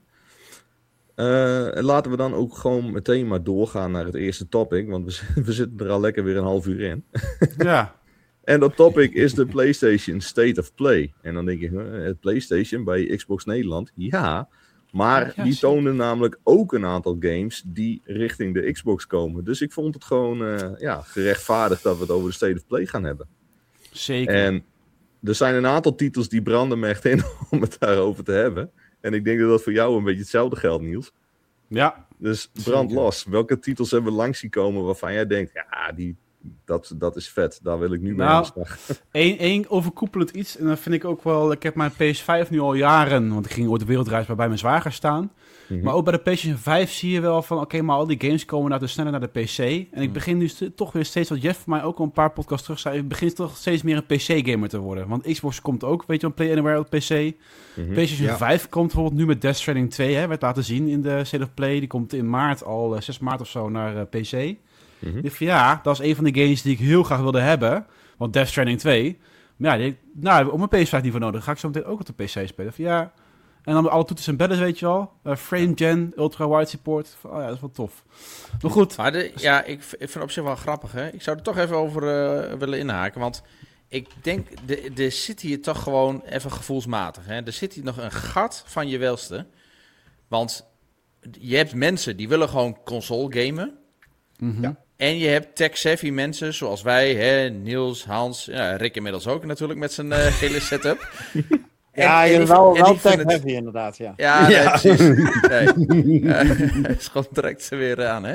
Uh, laten we dan ook gewoon meteen maar doorgaan naar het eerste topic. Want we, we zitten er al lekker weer een half uur in.
Ja.
En dat topic is de PlayStation State of Play. En dan denk je, uh, het PlayStation bij Xbox Nederland? Ja, maar ja, die tonen namelijk ook een aantal games die richting de Xbox komen. Dus ik vond het gewoon uh, ja, gerechtvaardigd dat we het over de State of Play gaan hebben.
Zeker.
En er zijn een aantal titels die branden me echt in om het daarover te hebben. En ik denk dat dat voor jou een beetje hetzelfde geldt, Niels.
Ja.
Dus brand los. Welke titels hebben we langs zien komen waarvan jij denkt, ja, die, dat, dat is vet. Daar wil ik nu mee aan de slag.
Eén, één overkoepelend iets. En dat vind ik ook wel... Ik heb mijn P S vijf nu al jaren... Want ik ging ooit de wereldreis bij mijn zwager staan. Mm-hmm. Maar ook bij de PlayStation vijf zie je wel van... Oké, okay, maar al die games komen nou dus sneller naar de P C. En ik begin nu st- toch weer steeds... Wat Jeff voor mij ook al een paar podcasts terug zei... Ik begin toch steeds meer een P C-gamer te worden. Want Xbox komt ook, weet je, een Play Anywhere op P C. Mm-hmm. PlayStation ja. vijf komt bijvoorbeeld nu met Death Stranding twee. Hè, werd laten zien in de State of Play. Die komt in maart al, uh, zes maart of zo, naar uh, P C. Mm-hmm. Ik van, ja, dat is een van de games die ik heel graag wilde hebben. Want Death Stranding twee... Maar ja, die, nou, op mijn P S vijf niet voor nodig. Ga ik zo meteen ook op de P C spelen. Van, ja... En dan alle toeters en bellen, weet je wel. Uh, frame gen, ultra-wide support. Oh ja, dat is wel tof. Maar goed.
Maar de, ja, ik, ik vind het op zich wel grappig, hè. Ik zou er toch even over uh, willen inhaken. Want ik denk, er zit hier toch gewoon even gevoelsmatig. Hè. Er zit hier nog een gat van je welste. Want je hebt mensen die willen gewoon console gamen.
Mm-hmm. Ja.
En je hebt tech-savvy mensen zoals wij, hè, Niels, Hans, ja, Rick inmiddels ook natuurlijk met zijn uh, hele setup.
Ja, je bent wel, wel tech-heavy inderdaad, ja.
Ja, ja. Nee, precies. Nee. Uh, hij is gewoon direct ze weer aan, hè.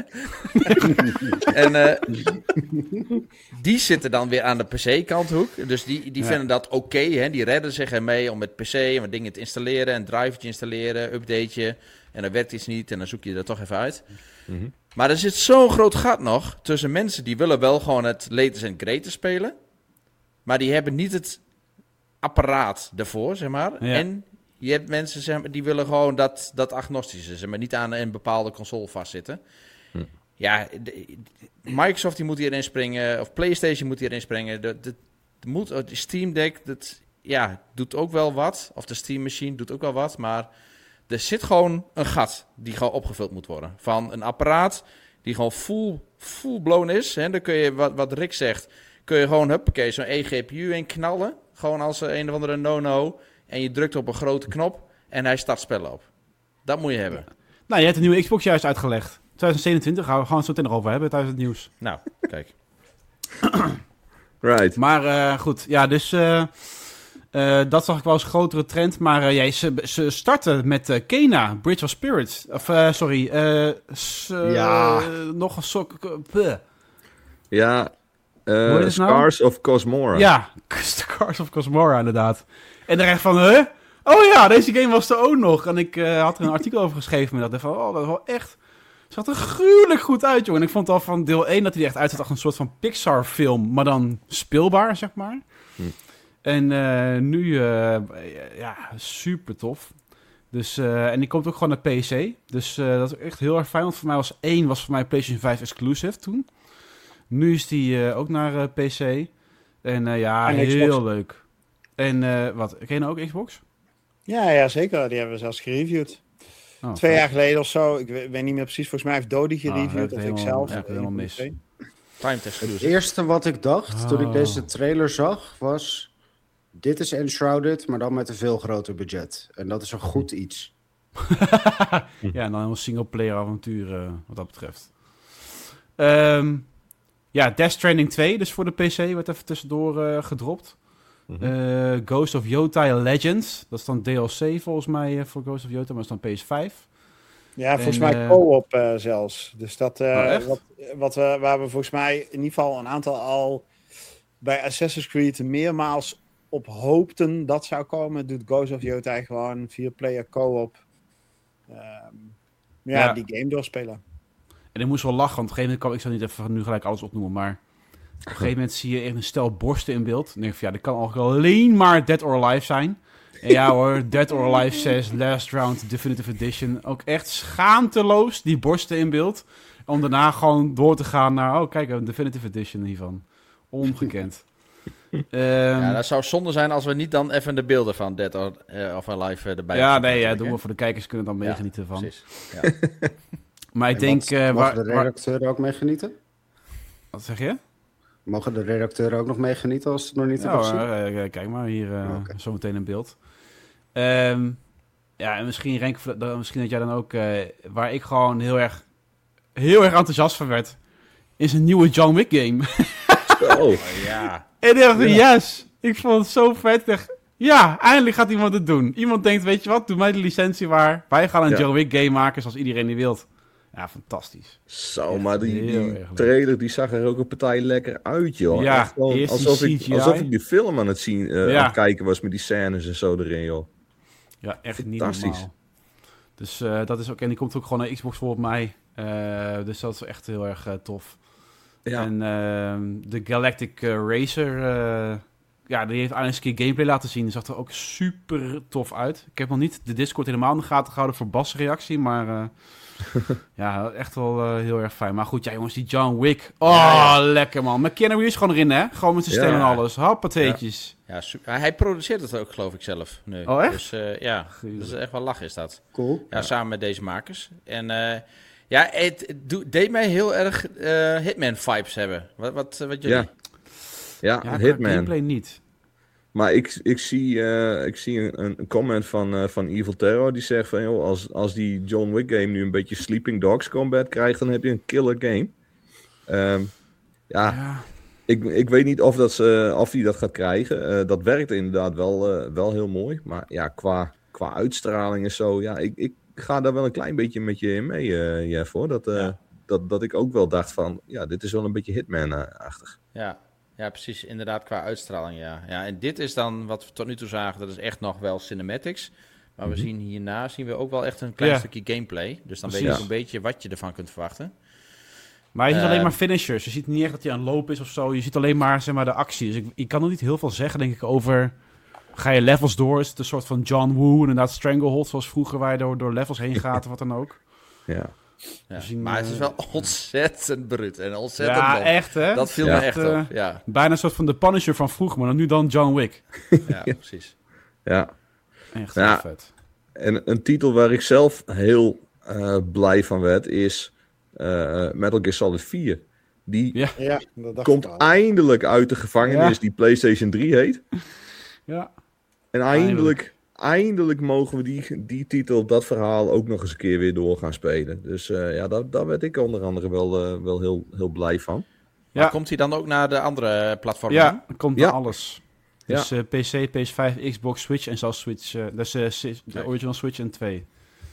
En uh, die zitten dan weer aan de P C-kanthoek. Dus die, die ja. vinden dat oké, okay, hè. Die redden zich ermee om met P C en wat dingen te installeren. Een drivertje installeren, updateje. En dan werkt iets niet en dan zoek je er toch even uit. Mm-hmm. Maar er zit zo'n groot gat nog tussen mensen die willen wel gewoon het latest en greatest spelen. Maar die hebben niet het apparaat ervoor, zeg maar. Ja. En je hebt mensen, zeg maar, die willen gewoon dat, dat agnostische, zeg maar, niet aan een bepaalde console vastzitten. Hm. Ja, de, Microsoft die moet hierin springen, of PlayStation moet hierin springen. De, de, de, moet, de Steam Deck, dat ja, doet ook wel wat. Of de Steam Machine doet ook wel wat, maar er zit gewoon een gat die gewoon opgevuld moet worden. Van een apparaat die gewoon full, full blown is. Hè. Dan kun je, wat, wat Rick zegt, kun je gewoon, huppakee, zo'n E G P U in knallen. Gewoon als een of andere no-no. En je drukt op een grote knop en hij start spellen op. Dat moet je hebben.
Nou, je hebt de nieuwe Xbox juist uitgelegd. twintig zevenentwintig, gaan we gewoon zo meteen nog over hebben tijdens het nieuws.
Nou, kijk.
Right.
Maar uh, goed, ja, dus uh, uh, dat zag ik wel als grotere trend. Maar uh, ja, ze, ze starten met uh, Kena, Bridge of Spirits. Of, uh, sorry, uh, s- uh,
ja.
nog een sok... Uh,
ja... Uh, Scars nou? of Cosmora.
Ja, Scars of Cosmora, inderdaad. En dan echt van, huh? Oh ja, deze game was er ook nog. En ik uh, had er een artikel over geschreven. En dat dacht van, oh, dat is wel echt... Het zag er gruwelijk goed uit, joh. En ik vond al van deel één dat hij er echt uitzag als een soort van Pixar-film. Maar dan speelbaar, zeg maar. Hm. En uh, nu, uh, ja, super tof. Dus, uh, en die komt ook gewoon naar P C. Dus uh, dat is echt heel erg fijn. Want voor mij was één, was voor mij PlayStation vijf exclusive toen. Nu is die uh, ook naar uh, P C. En uh, ja, en heel leuk. En uh, wat, ken je nou ook Xbox?
Ja, ja, zeker. Die hebben we zelfs gereviewd. Oh, Twee fijn. jaar geleden of zo. Ik weet, weet niet meer precies. Volgens mij heeft Dodi gereviewd. Oh, of ik zelf.
Ja, helemaal mis.
Time test.
Het eerste wat ik dacht oh. toen ik deze trailer zag was... Dit is Enshrouded, maar dan met een veel groter budget. En dat is een goed iets.
Ja, en dan een single-player avontuur uh, wat dat betreft. Um, ja, Death Stranding twee, dus voor de P C, werd even tussendoor uh, gedropt. Mm-hmm. Uh, Ghost of Yotai Legends, dat is dan D L C volgens mij uh, voor Ghost of Yotai, maar dat is dan P S vijf.
Ja, volgens en, mij co-op uh, zelfs. Dus dat, uh, oh, wat, wat we, waar we volgens mij in ieder geval een aantal al bij Assassin's Creed meermaals op hoopten dat zou komen, doet Ghost of Yotai gewoon vier-player co-op. Um, ja, ja, die game doorspelen.
En ik moest wel lachen, want op een gegeven moment kan ik zal niet even nu gelijk alles opnoemen, maar op een gegeven moment zie je echt een stel borsten in beeld. En denk ik van ja, dat kan ook alleen maar Dead or Alive zijn. En ja hoor, Dead or Alive zes, Last Round, Definitive Edition. Ook echt schaamteloos, die borsten in beeld. Om daarna gewoon door te gaan naar, oh kijk, een Definitive Edition hiervan. Ongekend.
um, ja, dat zou zonde zijn als we niet dan even de beelden van Dead or, uh, of Alive uh, erbij
Ja, nee, ja, doen we voor de kijkers kunnen dan meegenieten ja, van.
Precies. Ja.
Maar ik denk...
Wat,
uh,
waar, de redacteuren ook meegenieten?
Wat zeg je?
Mogen de redacteuren ook nog meegenieten als ze het nog niet hebben gezien?
Ja, uh, kijk maar, hier uh, oh, okay. zometeen in beeld. Um, ja, en misschien, Renk, misschien dat jij dan ook... Uh, waar ik gewoon heel erg, heel erg enthousiast van werd... is een nieuwe John Wick game.
Oh,
ja.
En ik dacht, ja. yes! Ik vond het zo vet. Ja, eindelijk gaat iemand het doen. Iemand denkt, weet je wat, doe mij de licentie waar. Wij gaan een ja. John Wick game maken zoals iedereen die wilt. Ja, fantastisch.
Zo, maar die, die trailer die zag er ook een partij lekker uit, joh.
Ja,
gewoon, alsof, ik, alsof ik die film aan het zien, uh, ja. aan het kijken was met die scènes en zo erin, joh.
Ja, echt niet normaal. Dus uh, dat is ook, en die komt ook gewoon naar Xbox volgens mij. Uh, dus dat is echt heel erg uh, tof. Ja. En uh, de Galactic uh, Racer, uh, ja, die heeft eindelijk een keer gameplay laten zien. Die zag er ook super tof uit. Ik heb nog niet de Discord helemaal in de gaten gehouden voor Bas' reactie, maar uh, ja, echt wel uh, heel erg fijn. Maar goed, ja jongens, die John Wick. Oh, ja, ja. lekker man. McKenna is gewoon erin, hè? Gewoon met zijn stem ja. en alles. Happateetjes.
Ja, ja super. Hij produceert het ook, geloof ik zelf. Nu.
Oh, echt?
Dus uh, ja, dat is echt wel lachen is dat.
Cool.
Ja, ja. Samen met deze makers. En uh, ja, het, het do, deed mij heel erg uh, Hitman-vibes hebben. Wat, wat, wat jullie?
Ja, ja,
ja
Hitman.
Gameplay niet.
Maar ik, ik zie, uh, ik zie een, een comment van, uh, van Evil Terror die zegt van... Joh, als, als die John Wick game nu een beetje Sleeping Dogs combat krijgt... dan heb je een killer game. Um, ja, ja. Ik, ik weet niet of, dat ze, of die dat gaat krijgen. Uh, dat werkt inderdaad wel, uh, wel heel mooi. Maar ja, qua, qua uitstraling en zo... Ja, ik, ik ga daar wel een klein beetje met je in mee, uh, Jeff, hoor. Dat, uh, ja. dat, dat ik ook wel dacht van... Ja, dit is wel een beetje Hitman-achtig.
Ja. Ja, precies. Inderdaad, qua uitstraling, ja. ja. En dit is dan, wat we tot nu toe zagen, dat is echt nog wel cinematics. Maar mm-hmm. we zien hierna zien we ook wel echt een klein ja. stukje gameplay. Dus dan precies. weet je ook een beetje wat je ervan kunt verwachten.
Maar je ziet uh, alleen maar finishers. Je ziet niet echt dat hij aan het lopen is of zo. Je ziet alleen maar, zeg maar, de actie. Dus ik, ik kan nog niet heel veel zeggen, denk ik, over... Ga je levels door? Is het een soort van John Woo, inderdaad Stranglehold, zoals vroeger, waar je door, door levels heen gaat of wat dan ook.
Ja.
Ja, zien, maar het is wel ontzettend brut en ontzettend
ja,
long.
echt hè?
Dat viel
ja.
me echt uh, op, ja.
Bijna een soort van de Punisher van vroeger, maar dan nu dan John Wick.
Ja, precies.
Ja.
Echt heel ja. vet.
En een titel waar ik zelf heel uh, blij van werd is uh, Metal Gear Solid vier. Die
ja.
Ja, dat
komt eindelijk uit de gevangenis ja. die PlayStation drie heet.
Ja.
En eindelijk... eindelijk. Eindelijk mogen we die, die titel, dat verhaal ook nog eens een keer weer door gaan spelen. Dus uh, ja, daar, daar werd ik onder andere wel, uh, wel heel, heel blij van.
Ja. Komt hij dan ook naar de andere platformen?
Ja, komt naar
ja.
alles. Dus ja. uh, P C, P S vijf, Xbox, Switch en zelfs Switch. Uh, dat is uh, de original Switch en twee.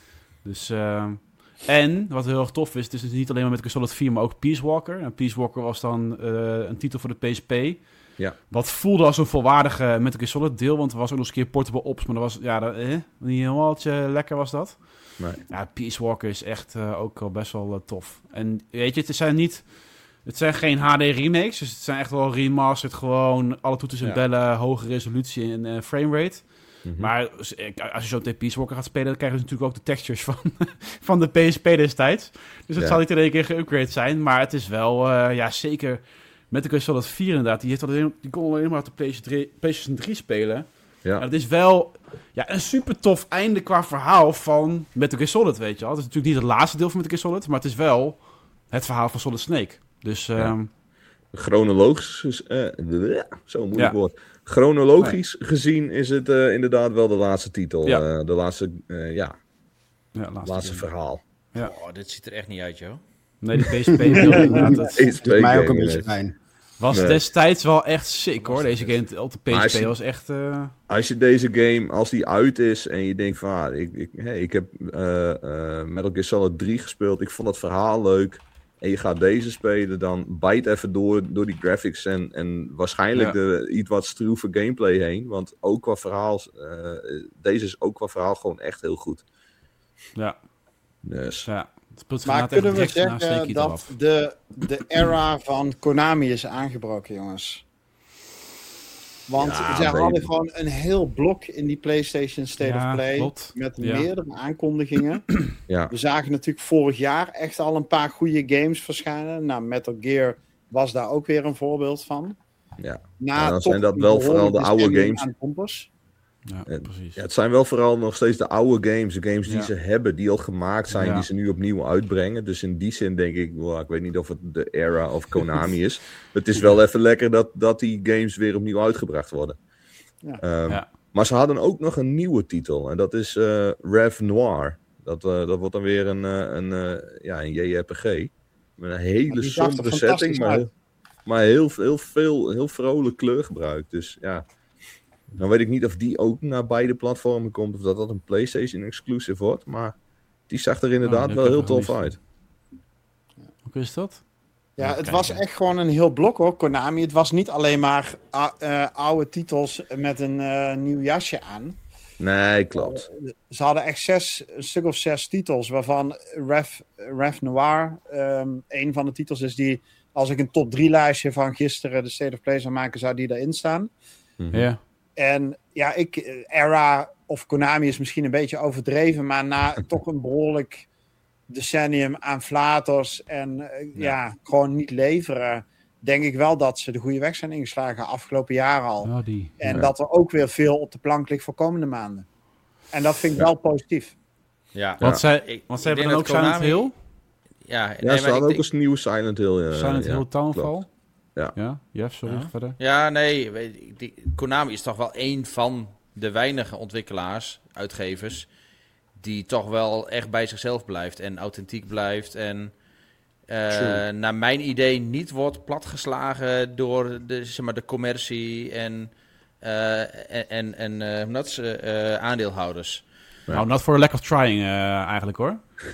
Dus, uh, en, wat heel erg tof is, het is dus niet alleen maar met Metal Gear Solid vier, maar ook Peace Walker. En Peace Walker was dan uh, een titel voor de P S P.
Ja.
Wat voelde als een volwaardige Metal Gear Solid deel, want er was ook nog eens een keer portable ops, maar dat was, ja, dat, eh, niet helemaal lekker was dat.
Nee.
Ja, Peace Walker is echt uh, ook wel best wel uh, tof. En weet je, het zijn niet, het zijn geen H D remakes, dus het zijn echt wel remastered, gewoon alle toeters en ja. bellen, hoge resolutie en uh, framerate. Mm-hmm. Maar als je zo tegen Peace Walker gaat spelen, dan krijgen ze natuurlijk ook de textures van, van de P S P destijds. Dus het ja. zal niet in één keer geupgrade zijn, maar het is wel, uh, ja, zeker... Metal Gear Solid vier inderdaad, die, heeft alleen, die kon alleen maar op de PlayStation drie spelen.
Ja.
En het is wel ja, een super tof einde qua verhaal van Metal Gear Solid, weet je wel. Het is natuurlijk niet het laatste deel van Metal Gear Solid, maar het is wel het verhaal van Solid Snake. Dus...
Ja.
Um,
Chronologisch, uh, zo'n moeilijk
Ja.
woord. Chronologisch gezien is het uh, inderdaad wel de laatste titel.
Ja.
Uh, de laatste, uh, ja,
ja, laatste,
laatste
deel.
verhaal.
Ja.
Oh, dit ziet er echt niet uit, joh.
Nee, de P S P inderdaad. Dat
Is
Doet mij ook een
game,
beetje
nee.
pijn.
was
Nee.
destijds wel echt sick, hoor. Deze game op de
Maar
P
als
S P
je-
was echt... Uh,
Als je deze game, als die uit is en je denkt van, ah, ik, ik, hey, ik heb uh, uh, Metal Gear Solid drie gespeeld, ik vond het verhaal leuk, en je gaat deze spelen, dan bijt even door, door die graphics en, en waarschijnlijk
Ja.
de iets wat stroeve gameplay heen, want ook qua verhaal, uh, deze is ook qua verhaal gewoon echt heel goed.
ja,
Dus,
ja. Het punt
Maar
gaat echt
kunnen we
direct na Snake
zeggen
Eater
dat
af.
de, de era van Konami is aangebroken, jongens? Want
Ja,
zij
baby.
hadden gewoon een heel blok in die PlayStation State
Ja,
of Play.
klopt.
Met
Ja.
meerdere aankondigingen.
ja.
We zagen natuurlijk vorig jaar echt al een paar goede games verschijnen. Nou, Metal Gear was daar ook weer een voorbeeld van.
Ja.
Na
Ja, dan
toch
zijn dat
een
wel vooral de
behoorlijke
oude
stemming
games.
aan pompers.
Ja,
Eh,
precies.
Ja, het zijn wel vooral nog steeds de oude games. De games die
Ja.
ze hebben, die al gemaakt zijn,
Ja.
die ze nu opnieuw uitbrengen. Dus in die zin denk ik, well, ik weet niet of het de era of Konami is. Het is wel even lekker dat, dat die games weer opnieuw uitgebracht worden.
Ja.
Ehm,
Ja.
Maar ze hadden ook nog een nieuwe titel. En dat is eh Rev Noir. Dat, eh, dat wordt dan weer een, eh, een, eh, ja, een J R P G. Met een hele
die zag er
sombere
fantastisch
setting. Maar,
uit.
heel, maar heel, heel veel, heel vrolijk kleurgebruik. Dus ja... Nou weet ik niet of die ook naar beide platformen komt, of dat dat een PlayStation exclusive wordt, maar die zag er inderdaad
dat
wel
heb
heel
ik nog
tof
niet.
uit.
Hoe is dat?
Ja, het
Kijken.
was echt gewoon een heel blok hoor, Konami. Het was niet alleen maar ah, eh, oude titels met een eh, nieuw jasje aan.
Nee, klopt.
Ze hadden echt zes, een stuk of zes titels, waarvan Rev, Rev Noir ehm, een van de titels is die, als ik een top drie lijstje van gisteren de State of Play zou maken, zou die erin staan.
Mhm.
Ja.
En ja, ik, eh, Era of Konami is misschien een beetje overdreven, maar na toch een behoorlijk decennium aan flaters en eh, ja. gewoon niet leveren, denk ik wel dat ze de goede weg zijn ingeslagen afgelopen jaren al.
Oh, die.
En
Ja.
dat er ook weer veel op de plank ligt voor komende maanden. En dat vind ik
Ja.
wel positief.
Ja,
Want zij,
Ik-
want
ik
ze hebben
denk
dan ook
dat
Silent
Konami-
Hill.
ja,
Ja,
nee,
ze
maar
hadden
ik
ook
denk-
eens een nieuwe Silent Hill. eh,
Silent
ja,
Hill Townfall.
klopt. Ja.
Ja, Jeff, sorry,
Ja.
verder.
Ja, nee, weet je, die, Konami is toch wel een van de weinige ontwikkelaars, uitgevers, die toch wel echt bij zichzelf blijft en authentiek blijft en eh,
True.
naar mijn idee niet wordt platgeslagen door de, zeg maar, de commercie en, eh, en, en, en eh, hoe dat is, eh, eh, aandeelhouders.
Ja.
Nou, not for a lack of trying eh, eigenlijk hoor.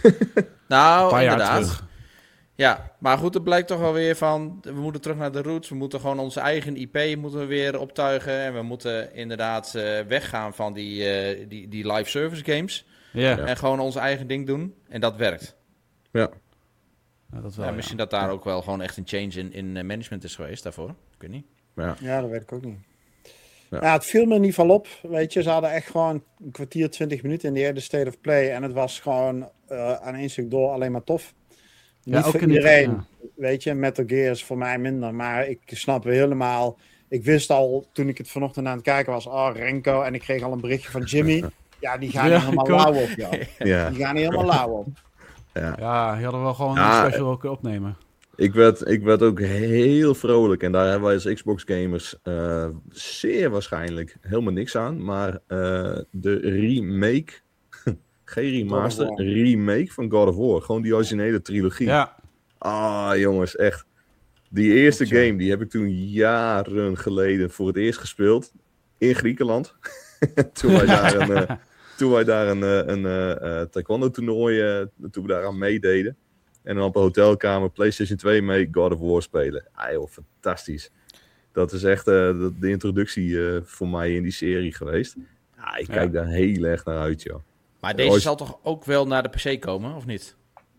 Nou,
Een paar jaar
inderdaad.
terug.
Ja, maar goed, het blijkt toch wel weer van, we moeten terug naar de roots. We moeten gewoon onze eigen I P moeten we weer optuigen. En we moeten inderdaad eh, weggaan van die, eh, die, die live service games.
Ja,
En gewoon ons eigen ding doen. En dat werkt.
Ja.
ja, dat wel.
Ja,
ja.
misschien dat daar ook wel gewoon echt een change in, in eh, management is geweest daarvoor. Ik weet niet.
Ja.
Ja, dat weet ik ook niet.
Ja.
Ja. Het viel me in ieder geval op. Weet je, ze hadden echt gewoon een kwartier, twintig minuten in de hele State of Play. En het was gewoon uh, aan één stuk door alleen maar tof.
Ja,
Niet
ook
voor
in die-
iedereen.
ja.
Weet je, Metal Gear is voor mij minder. Maar ik snap weer helemaal. Ik wist al toen ik het vanochtend aan het kijken was. Oh, Renko. En ik kreeg al een berichtje van Jimmy. Ja, die gaan
Ja,
hier helemaal
ik ook.
lauw op, joh.
Ja.
Die gaan hier helemaal lauw op.
Ja, die hadden we wel gewoon
Ja,
een special kunnen opnemen.
Ik werd, ik werd ook heel vrolijk. En daar hebben wij als Xbox gamers eh, zeer waarschijnlijk helemaal niks aan. Maar eh, de remake, geen remaster,
God of War.
remake van God of War. Gewoon die originele trilogie.
Ja,
Ah, jongens, echt. Die eerste
Goed, ja.
game, die heb ik toen jaren geleden voor het eerst gespeeld. In Griekenland. toen wij daar een, eh, toen wij daar een, eh, een eh, eh, taekwondo toernooi, eh, toen we daaraan meededen. En dan op een hotelkamer PlayStation twee mee God of War spelen. Ah joh, fantastisch. Dat is echt eh, de, de introductie eh, voor mij in die serie geweest. Ja, ik kijk
Ja.
daar heel erg naar uit, joh.
Maar deze
ooit-
zal toch ook wel naar de P C komen, of niet?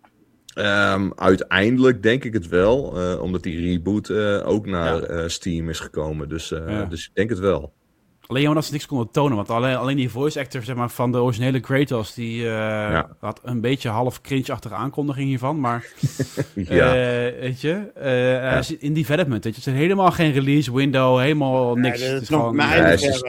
Ehm, uiteindelijk denk ik het wel, eh, omdat die reboot eh, ook naar
Ja.
eh, Steam is gekomen. Dus, eh,
Ja.
dus ik denk het wel.
alleen jammer dat ze niks konden tonen. Want alleen, alleen die voice actor zeg maar, van de originele Kratos... die eh, had een beetje half cringe-achtige aankondiging hiervan. Maar
Ja,
eh, weet je, eh, hij is in development. Weet je. Het is helemaal geen release window, helemaal niks.
Nee, dat
het
is
is
nog
gewoon...
mijn
Ja,
einde
ze is-
ver weg.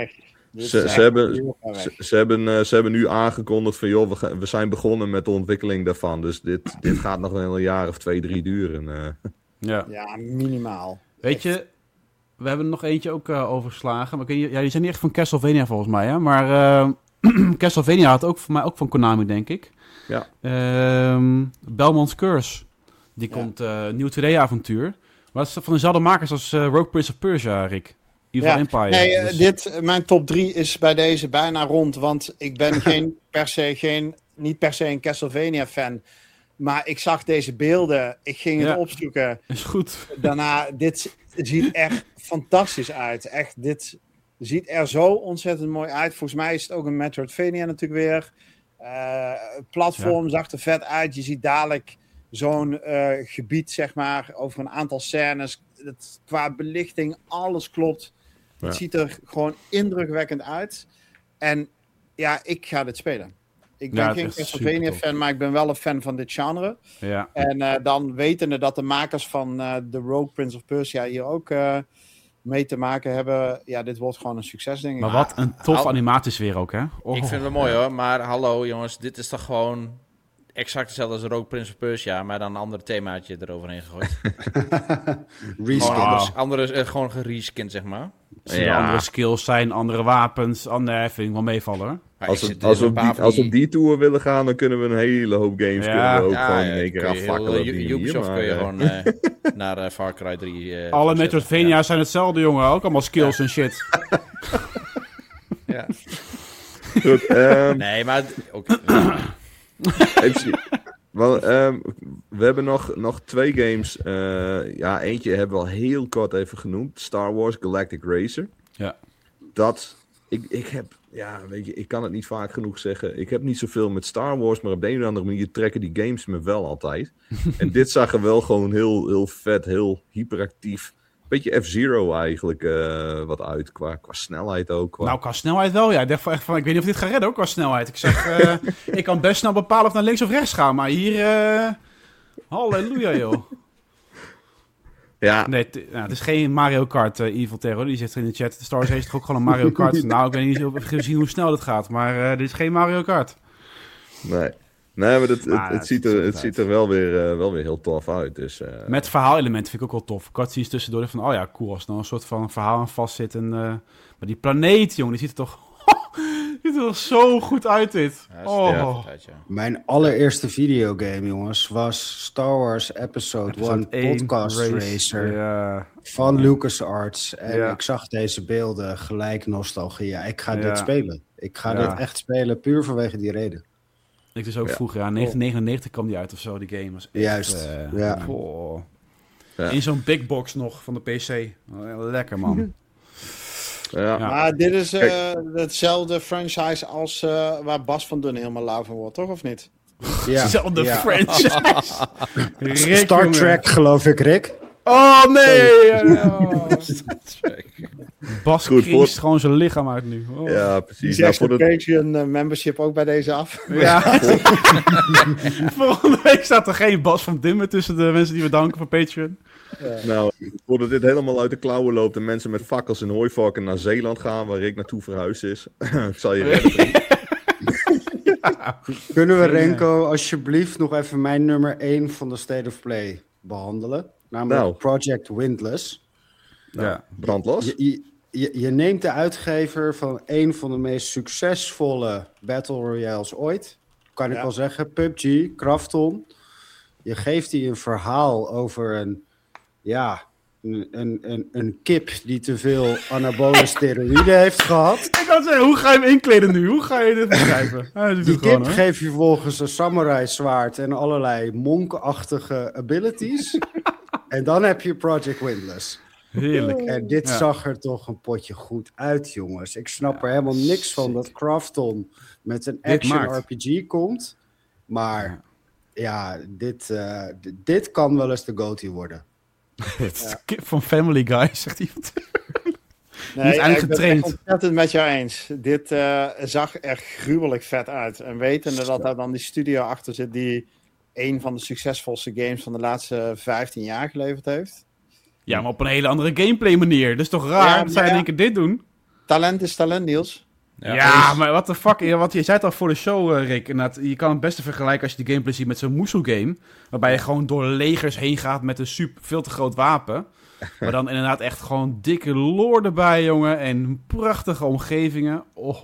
Ze, ze, hebben, ze, ze, hebben, uh, ze hebben nu aangekondigd van, joh, we, ga, we zijn begonnen met de ontwikkeling daarvan. Dus dit, dit gaat nog wel een jaar of twee, drie duren. Uh.
Ja. ja, minimaal.
Weet echt. je, we hebben er nog eentje ook uh, overgeslagen. Maar ja, die zijn niet echt van Castlevania volgens mij, hè? Maar uh, Castlevania had ook voor mij ook van Konami, denk ik.
Ja.
Uh, Belmont's Curse. Die ja. komt uh, een nieuw twee D-avontuur. Maar dat is van dezelfde makers als uh, Rogue Prince of Persia, Rick. Evil
ja.
Empire.
Nee,
dus...
dit, mijn top drie is bij deze bijna rond. Want ik ben geen, per se, geen, niet per se een Castlevania-fan. Maar ik zag deze beelden. Ik ging het ja. opzoeken.
Is goed.
Daarna, dit ziet echt fantastisch uit. Echt, dit ziet er zo ontzettend mooi uit. Volgens mij is het ook een Metroidvania natuurlijk weer. Uh, platform ja. zag er vet uit. Je ziet dadelijk zo'n uh, gebied, zeg maar, over een aantal scènes. Het, qua belichting, alles klopt. Ja. Het ziet er gewoon indrukwekkend uit. En ja, ik ga dit spelen. Ik ben ja, geen Castlevania-fan, maar ik ben wel een fan van dit genre.
Ja.
En uh, dan wetende dat de makers van uh, The Rogue Prince of Persia hier ook uh, mee te maken hebben. Ja, dit wordt gewoon een succes, denk ik.
Maar wat een tof Hal- animatiesfeer ook, hè?
Oh. Ik vind het wel mooi, hoor. Maar hallo, jongens. Dit is toch gewoon exact hetzelfde als Rogue Prince of Persia, maar dan een ander themaatje eroverheen gegooid.
Reskin.
Anders, andere, uh, gewoon gereskind, zeg maar.
Er ja. andere skills zijn, andere wapens, andere vind ik wel meevallen.
Als we, als, we op die, als we op die tour willen gaan, dan kunnen we een hele hoop games ja. kunnen we ook ja, gewoon ja, in één keer afvakkelen.
U- Ubisoft kun je uh, gewoon uh, naar uh, Far Cry drie... Uh,
Alle Metroidvania's ja. zijn hetzelfde, jongen. Ook allemaal skills ja. en shit.
ja.
Goed, um...
Nee, maar... Okay.
Wel, um, we hebben nog, nog twee games. Uh, ja, eentje hebben we al heel kort even genoemd. Star Wars Galactic Racer.
Ja.
Dat... Ik, ik heb... Ja, weet je, ik kan het niet vaak genoeg zeggen. Ik heb niet zoveel met Star Wars, maar op de een of andere manier trekken die games me wel altijd. En dit zag er wel gewoon heel, heel vet, heel hyperactief. Beetje F-Zero eigenlijk uh, wat uit, qua, qua snelheid ook. Qua...
Nou, qua snelheid wel, ja. Ik dacht echt van, ik weet niet of dit gaat redden, ook qua snelheid. Ik zeg, uh, ik kan best snel bepalen of naar links of rechts gaan, maar hier... Uh... Halleluja, joh.
Ja.
Nee, t- nou, het is geen Mario Kart, uh, Evil Terror. Die zit er in de chat. De Star Wars heeft toch ook gewoon een Mario Kart. Nou, ik weet niet of gezien hoe snel het gaat, maar uh, dit is geen Mario Kart.
Nee. Nee, maar het, het, het, het, ziet, er, het ziet er wel weer, uh, wel weer heel tof uit. Dus, uh...
met verhaalelementen vind ik ook wel tof. Cutscenes tussendoor van, oh ja, cool. Als er nou een soort van verhaal aan vast zit. En, uh... maar die planeet, jongen, die ziet er toch... ziet er toch zo goed uit, dit.
Ja,
oh.
uit, ja.
Mijn allereerste videogame, jongens, was Star Wars Episode one Podcast Race, Racer
ja.
van LucasArts. En
ja.
ik zag deze beelden, gelijk nostalgie. Ja, ik ga
ja.
dit spelen. Ik ga
ja.
dit echt spelen, puur vanwege die reden.
Ik dus ook
ja.
vroeger, ja, negentien negenennegentig kwam die uit of zo, die game. Was echt,
Juist,
uh,
ja.
Oh.
ja.
In zo'n big box nog van de P C. Lekker, man.
Ja.
Ja. Maar dit is uh, hetzelfde franchise als uh, waar Bas van Dunnen helemaal lauw van wordt, toch? Of niet?
Ja.
Hetzelfde
ja.
franchise.
Rick, Star jongen. Trek, geloof ik, Rick.
Oh, nee! Oh. Bas
Goed,
kriest
voor...
gewoon zijn lichaam uit nu. Oh.
Ja, precies.
Die zegt nou, de het... Patreon uh, membership ook bij deze af.
Ja. Volgende week staat er geen Bas van Dimmen tussen de mensen die we danken voor Patreon.
Ja. Nou, voordat dit helemaal uit de klauwen loopt en mensen met fakkels en hooivorken naar Zeeland gaan, waar Rick naartoe verhuisd is, ik zal je redden.
Ja. Kunnen we, Renko, alsjeblieft nog even mijn nummer één van de State of Play behandelen? Namelijk nou. Project Windless.
Nou, ja. Brandlos.
Je, je, je neemt de uitgever van een van de meest succesvolle Battle Royales ooit. Kan ik ja. wel zeggen. P U B G, Krafton. Je geeft die een verhaal over een... Ja, een, een, een, een kip die te veel anabole steroïden heeft gehad.
Ik kan zeggen, hoe ga je hem inkleden nu? Hoe ga je dit beschrijven? Ja,
die kip gewoon, geeft je vervolgens een samurai zwaard en allerlei monkachtige abilities. En dan heb je Project Windless.
Heerlijk.
En dit ja. zag er toch een potje goed uit, jongens. Ik snap ja, er helemaal niks van dat Krafton met een action R P G komt. Maar ja, dit, uh, d- dit kan wel eens de GOTY worden.
Het is de kip van Family Guy, zegt iemand.
Nee, ik getraind. ben het ontzettend met jou eens. Dit uh, zag er gruwelijk vet uit. En wetende dat daar dan die studio achter zit die een van de succesvolste games van de laatste vijftien jaar geleverd heeft.
Ja, maar op een hele andere gameplay manier. Dat is toch raar ja, dat zij in één keer dit doen?
talent is talent, Niels.
Ja, ja maar wat de fuck, wat je zei het al voor de show, uh, Rick. Inderdaad, je kan het beste vergelijken als je de gameplay ziet met zo'n Musou-game. Waarbij je gewoon door legers heen gaat met een super, veel te groot wapen. Maar dan inderdaad echt gewoon dikke lore erbij, jongen. En prachtige omgevingen. Oh.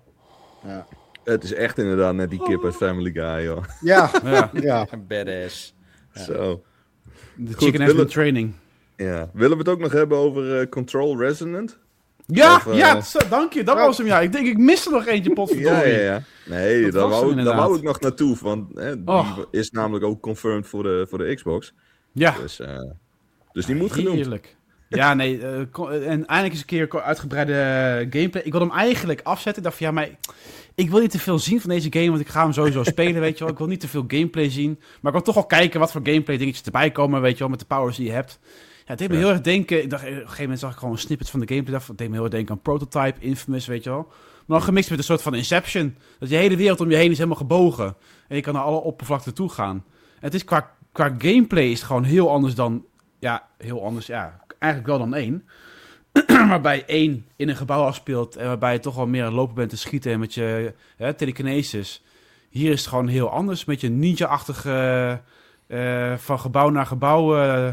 Ja. Het is echt inderdaad net die kip uit Family Guy, joh.
Ja, ja. ja.
Badass.
Ja. Zo.
De chicken has been training.
Ja. Willen we het ook nog hebben over uh, Control Resonant?
Ja, of, uh... ja, zo, dank je. Dat oh. was hem, ja. Ik denk, ik miste nog eentje, potverdorie.
Ja, ja, ja. Nee, daar wou, wou ik nog naartoe. Want hè, die oh. is namelijk ook confirmed voor de, voor de Xbox.
Ja.
Dus, uh, dus die moet genoemd.
Heerlijk. Ja, nee. Uh, kon, en eindelijk eens een keer uitgebreide gameplay. Ik wil hem eigenlijk afzetten. Ik dacht van, ja, maar ik wil niet te veel zien van deze game, want ik ga hem sowieso spelen, weet je wel. Ik wil niet te veel gameplay zien. Maar ik wil toch wel kijken wat voor gameplay dingetjes erbij komen, weet je wel, met de powers die je hebt. Ja, het deed me ja. heel erg denken. Ik dacht, op een gegeven moment zag ik gewoon snippets van de gameplay. Het deed me heel erg denken aan Prototype, Infamous, weet je wel. Maar dan gemixt met een soort van Inception. Dat je hele wereld om je heen is helemaal gebogen. En je kan naar alle oppervlakten toe gaan. En het is qua, qua gameplay is het gewoon heel anders dan... Ja, heel anders, ja. Eigenlijk wel dan één. Waarbij één in een gebouw afspeelt. En waarbij je toch wel meer aan het lopen bent te schieten. En met je hè, telekinesis. Hier is het gewoon heel anders. Met je ninja-achtige... Uh, van gebouw naar gebouw... Uh,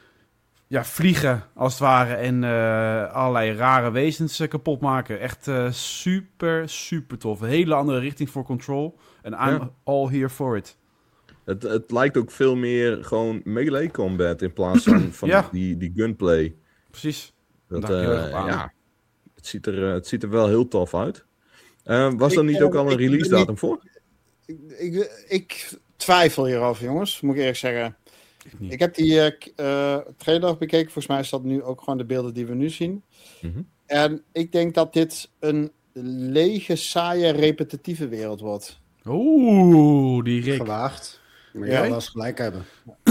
ja, vliegen, als het ware. En uh, allerlei rare wezens uh, kapot maken. Echt uh, super, super tof. Een hele andere richting voor Control. En I'm ja. all here for it.
Het, het lijkt ook veel meer gewoon melee combat in plaats van, van ja. die, die gunplay.
Precies.
Dat, uh, ja, het, ziet er, het ziet er wel heel tof uit. Uh, was er niet ook al een release datum niet, voor?
Ik, ik, ik twijfel hierover, jongens. Moet ik eerlijk zeggen. Ik, ik heb die uh, uh, trailer bekeken. Volgens mij is dat nu ook gewoon de beelden die we nu zien. Mm-hmm. En ik denk dat dit een lege, saaie, repetitieve wereld wordt.
Oeh, die Rick.
Gewaagd. Maar jij was gelijk hebben.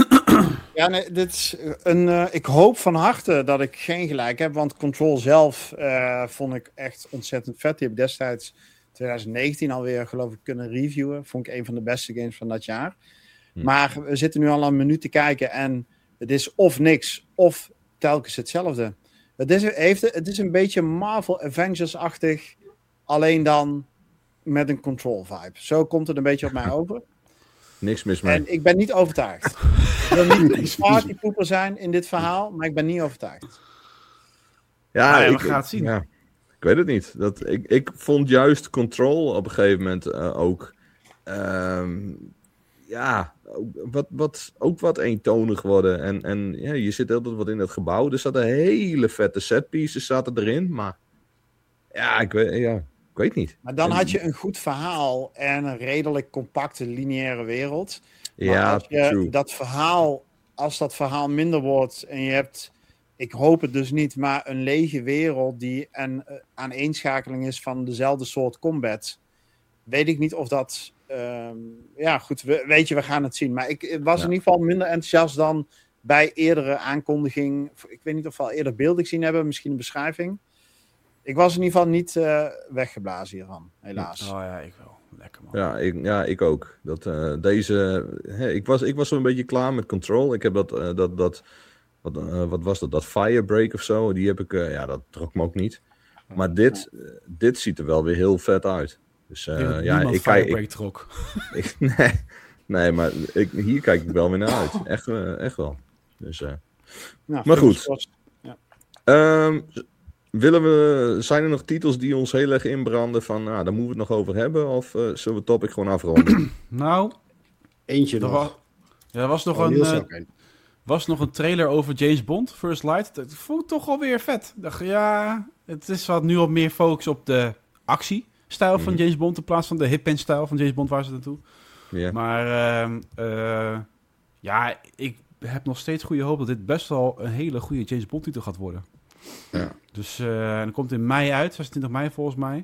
Ja, nee, dit is een, uh, ik hoop van harte dat ik geen gelijk heb. Want Control zelf uh, vond ik echt ontzettend vet. Die heb ik destijds twintig negentien alweer, geloof ik, kunnen reviewen. Vond ik een van de beste games van dat jaar. Hm. Maar we zitten nu al een minuut te kijken. En het is of niks, of telkens hetzelfde. Het is, heeft, het is een beetje Marvel Avengers-achtig. Alleen dan met een Control vibe. Zo komt het een beetje op mij over.
Niks mis mee.
En ik ben niet overtuigd. Ik wil niet een partypoeper zijn in dit verhaal, maar ik ben niet overtuigd.
Ja,
ja
ik,
we gaan het zien.
Ja, ik weet het niet. Dat, ik, ik vond juist Control op een gegeven moment uh, ook... Um, ja, wat, wat, ook wat eentonig worden. En, en ja, je zit altijd wat in het gebouw. Er zaten hele vette setpieces zaten erin, maar... Ja, ik weet... Ja. Ik weet niet.
Maar dan had je een goed verhaal en een redelijk compacte lineaire wereld. Maar
ja,
als je
true.
dat verhaal, als dat verhaal minder wordt en je hebt, ik hoop het dus niet, maar een lege wereld die een uh, aaneenschakeling is van dezelfde soort combat, weet ik niet of dat, um, ja goed, we, weet je, we gaan het zien. Maar ik was ja. in ieder geval minder enthousiast dan bij eerdere aankondiging. Ik weet niet of we al eerder beelden gezien hebben, misschien een beschrijving. Ik was in ieder geval niet uh, weggeblazen hiervan, helaas.
Oh ja, ik wel. Lekker man.
Ja, ik, ja, ik ook. Dat, uh, deze, hè, ik, was, ik was zo'n beetje klaar met Control. Ik heb dat, uh, dat, dat wat, uh, wat was dat, dat Firebreak of zo, die heb ik, uh, ja, dat trok me ook niet. Maar dit, uh, dit ziet er wel weer heel vet uit. Dus uh, ja, ja ik kijk...
Firebreak trok.
Ik, nee, nee, maar ik, hier kijk ik wel weer naar uit. Echt, uh, echt wel. Dus, uh, nou, maar goed. Ja. Um, Willen we, zijn er nog titels die ons heel erg inbranden van, nou, daar moeten we het nog over hebben? Of uh, zullen we het topic gewoon afronden?
Nou,
eentje nog.
Was, ja, er was nog, oh, een, uh, was nog een trailer over James Bond, First Light. Dat vond ik toch wel weer vet. Ik dacht, ja, het is wat nu wat meer focus op de actiestijl mm-hmm. van James Bond in plaats van de hip-en-stijl van James Bond waar ze naartoe. Yeah. Maar uh, uh, ja, ik heb nog steeds goede hoop dat dit best wel een hele goede James Bond titel gaat worden.
Ja.
Dus uh, dat komt in mei uit, zesentwintig mei volgens mij.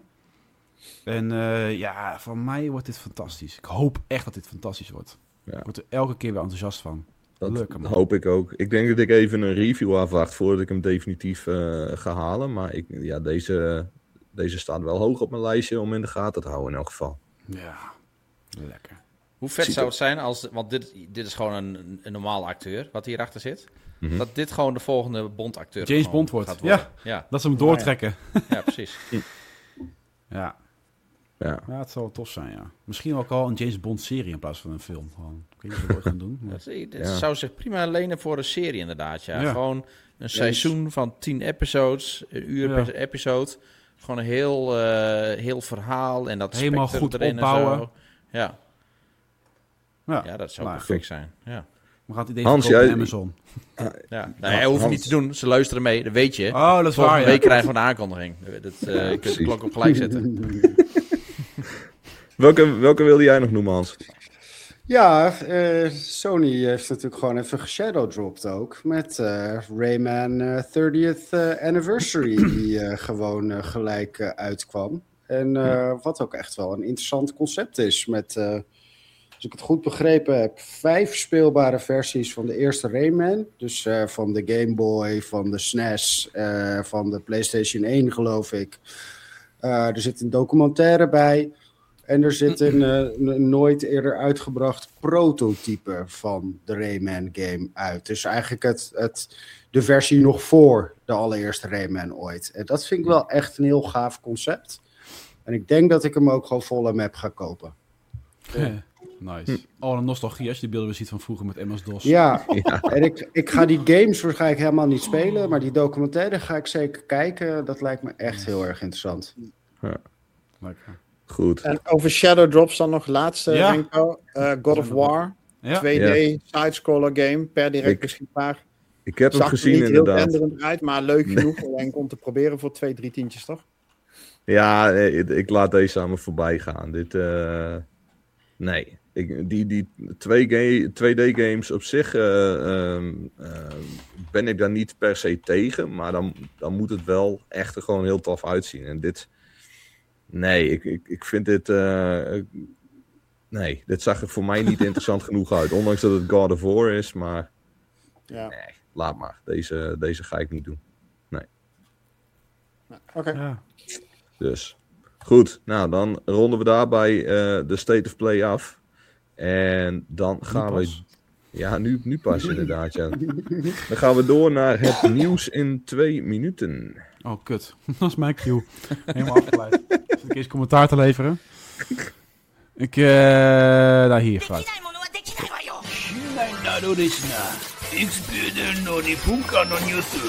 En uh, ja, van mij wordt dit fantastisch. Ik hoop echt dat dit fantastisch wordt. Ja. Ik word er elke keer weer enthousiast van.
Dat
Leuk, man.
hoop ik ook. Ik denk dat ik even een review afwacht voordat ik hem definitief uh, ga halen. Maar ik, ja, deze, deze staat wel hoog op mijn lijstje om in de gaten te houden in elk geval.
Ja, lekker.
Hoe vet
Ziet
zou
er-
het zijn als... Want dit, dit is gewoon een, een normaal acteur wat hierachter zit.
Mhm.
Dat dit gewoon de volgende Bond-acteur
James
gewoon
Bond wordt.
gaat worden. Ja,
Dat ze hem doortrekken.
ja, precies.
Ja.
Ja.
Ja, het zou wel tof zijn, ja. Misschien ook al een James Bond-serie in plaats van een film. Gewoon. Ik weet niet of we dat ooit gaan doen. maar-
Dat, dit
Ja.
zou zich prima lenen voor een serie inderdaad. Ja.
Ja.
Gewoon een seizoen van tien episodes, een uur
Ja.
per episode. Gewoon een heel, eh, heel verhaal en dat
Helemaal
spectrum
goed
erin
opbouwen.
En zo. Ja.
Ja.
ja, dat zou
Nou,
perfect zijn. Ja.
We gaan het idee
Hans,
verkopen
jij-
op Amazon.
Ja. Nou, hij hoeft het niet te doen. Ze luisteren mee, dat weet je.
Oh, dat is waar,
Volgende
ja.
week krijgen we een aankondiging. Dat, eh, je kunt de
precies.
klok op gelijk zetten.
Welke, welke wilde jij nog noemen, Hans?
Ja, eh, Sony heeft natuurlijk gewoon even geshadowdropt ook. Met eh, Rayman eh, dertieth eh, Anniversary, die eh, gewoon eh, gelijk eh, uitkwam. En eh, wat ook echt wel een interessant concept is. Met, eh, als ik het goed begrepen heb, vijf speelbare versies van de eerste Rayman. Dus eh, van de Game Boy, van de S N E S, eh, van de PlayStation één geloof ik. Eh, er zit een documentaire bij. En er zit een, uh, een nooit eerder uitgebracht prototype van de Rayman game uit. Dus eigenlijk het, het, de versie nog voor de allereerste Rayman ooit. En dat vind ik wel echt een heel gaaf concept. En ik denk dat ik hem ook gewoon volle map ga kopen.
Nice. Oh, een nostalgie als je die beelden weer ziet van vroeger met M S-DOS.
Ja,
Ja.
en ik, ik ga die games waarschijnlijk helemaal niet spelen. Maar die documentaire ga ik zeker kijken. Dat lijkt me echt heel erg interessant.
Lekker.
Goed.
En over Shadow Drops dan nog laatste,
Ja.
Renko. Uh, God of War,
Ja.
twee D, sidescroller game, per direct
Ik-
beschikbaar.
Ik heb hem
Zag er
gezien,
niet heel
inderdaad.
renderend uit, maar leuk genoeg denk, om te proberen voor twee, drie tientjes, toch?
Ja, eh, ik, ik laat deze aan me voorbij gaan. Dit, eh, nee. Ik, die die twee ga- twee D-games op zich eh, ehm, eh, ben ik daar niet per se tegen. Maar dan, dan moet het wel echt er gewoon heel tof uitzien. En dit... Nee, ik, ik, ik vind dit... eh, nee, dit zag er voor mij niet interessant genoeg uit. Ondanks dat het God of War is, maar...
Ja.
Nee, laat maar. Deze, deze ga ik niet doen.
Oké.
Ja.
Dus goed, nou dan ronden we daarbij eh, de State of Play af. En dan gaan we...
pas.
Ja, nu, nu pas inderdaad, ja. Dan gaan we door naar het nieuws in twee minuten.
Oh, kut. Dat is mijn cue. Helemaal afgeleid. Zit ik eerst commentaar te leveren? Ik, eh... nou, hier, vooruit.
なのですな。エクスペーデンの日本間のニュース。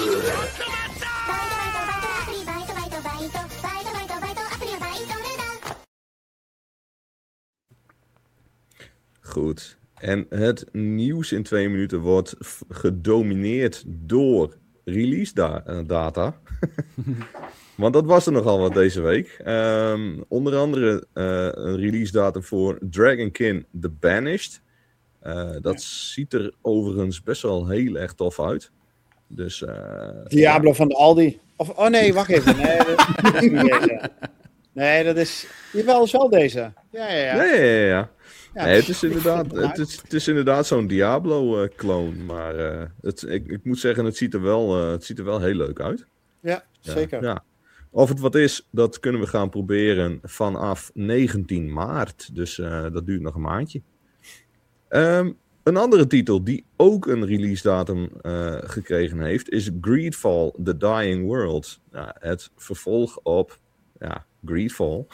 Goed. En het nieuws in twee minuten wordt f- gedomineerd door release da- eh, data. Want dat was er nogal wat deze week. Ehm, onder andere eh, een release datum voor Dragonkin The Banished. Eh, dat ziet er overigens best wel heel erg tof uit. Dus, eh,
Diablo van de Aldi. Of, oh nee, wacht even. Nee, dat is niet deze. Nee, dat is... Jawel, is wel deze. Ja, ja, ja.
ja, ja, ja, ja.
Ja,
Nee, het is inderdaad,
eruit.
het is, het is inderdaad zo'n Diablo-kloon. maar eh, het, ik, ik moet zeggen, het ziet, er wel, eh, het ziet er wel heel leuk uit.
Ja,
Ja,
zeker.
Ja. Of het wat is, dat kunnen we gaan proberen vanaf negentien maart. Dus eh, dat duurt nog een maandje. Ehm, een andere titel die ook een release datum eh, gekregen heeft, is Greedfall: The Dying World. Ja, het vervolg op ja, Greedfall.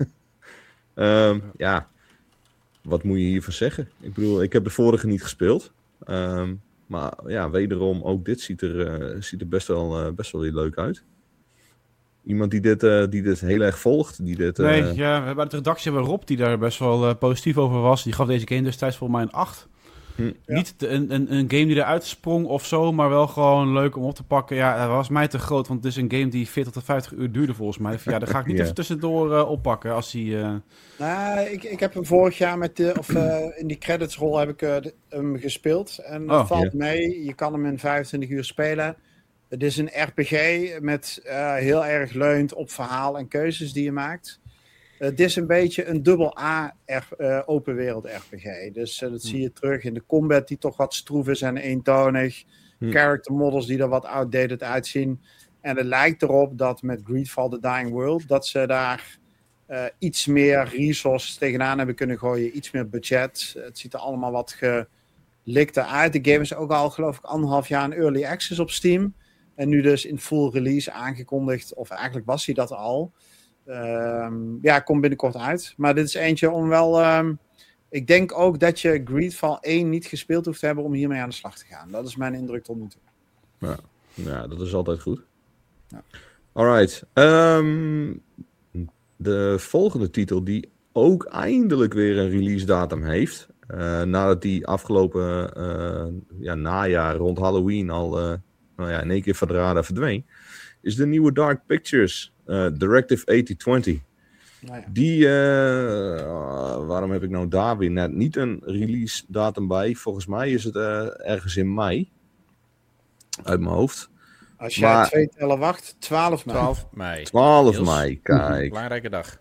Ehm, ja, wat moet je hiervan zeggen? Ik bedoel, ik heb de vorige niet gespeeld. Ehm, maar ja, wederom, ook dit ziet er, eh, ziet er best, wel, eh, best wel weer leuk uit. Iemand die dit, eh, die dit heel erg volgt, die dit... eh,
Nee, ja, we hebben uit de redactie hebben we Rob, die daar best wel eh, positief over was. Die gaf deze game destijds volgens mij een acht.
Hm.
Niet de- een, een, een game die eruit sprong of zo, maar wel gewoon leuk om op te pakken. Ja, dat was mij te groot, want het is een game die veertig tot vijftig uur duurde volgens mij. Ja, daar ga ik niet
Ja.
even tussendoor eh, oppakken als die... eh,
Nou, ik, ik heb hem vorig jaar met de, of eh, in die creditsrol heb ik eh, de- hem gespeeld. En
Oh,
het valt
ja.
mee. Je kan hem in vijfentwintig uur spelen. Het is een R P G met eh, heel erg leunt op verhaal en keuzes die je maakt. Het is een beetje een dubbel A R- eh, open wereld R P G. Dus eh, dat zie je terug in de combat die toch wat stroef is en eentonig.
Hm.
Character models die er wat outdated uitzien. En het lijkt erop dat met Greedfall: The Dying World dat ze daar uh, iets meer resources tegenaan hebben kunnen gooien. Iets meer budget. Het ziet er allemaal wat gelikter uit. De game is ook al, geloof ik, anderhalf jaar in early access op Steam. En nu dus in full release aangekondigd. Of eigenlijk was hij dat al. Um, ja, komt binnenkort uit. Maar dit is eentje om wel... Um, ik denk ook dat je Greedfall één niet gespeeld hoeft te hebben om hiermee aan de slag te gaan. Dat is mijn indruk tot nu toe.
Ja, ja dat is altijd goed.
Ja.
Alright. Um, de volgende titel die ook eindelijk weer een release datum heeft. Uh, nadat die afgelopen uh, ja, najaar rond Halloween al uh, nou ja, in één keer van de radar verdween. Is de nieuwe Dark Pictures uh, Directive eighty twenty. Nou ja. Die, uh, uh, waarom heb ik nou daar weer net niet een release datum bij? Volgens mij is het uh, ergens in mei. Uit mijn hoofd.
Als jij maar, twee tellen wacht, twaalf mei.
twaalf mei.
twaalf mei, kijk.
Belangrijke dag.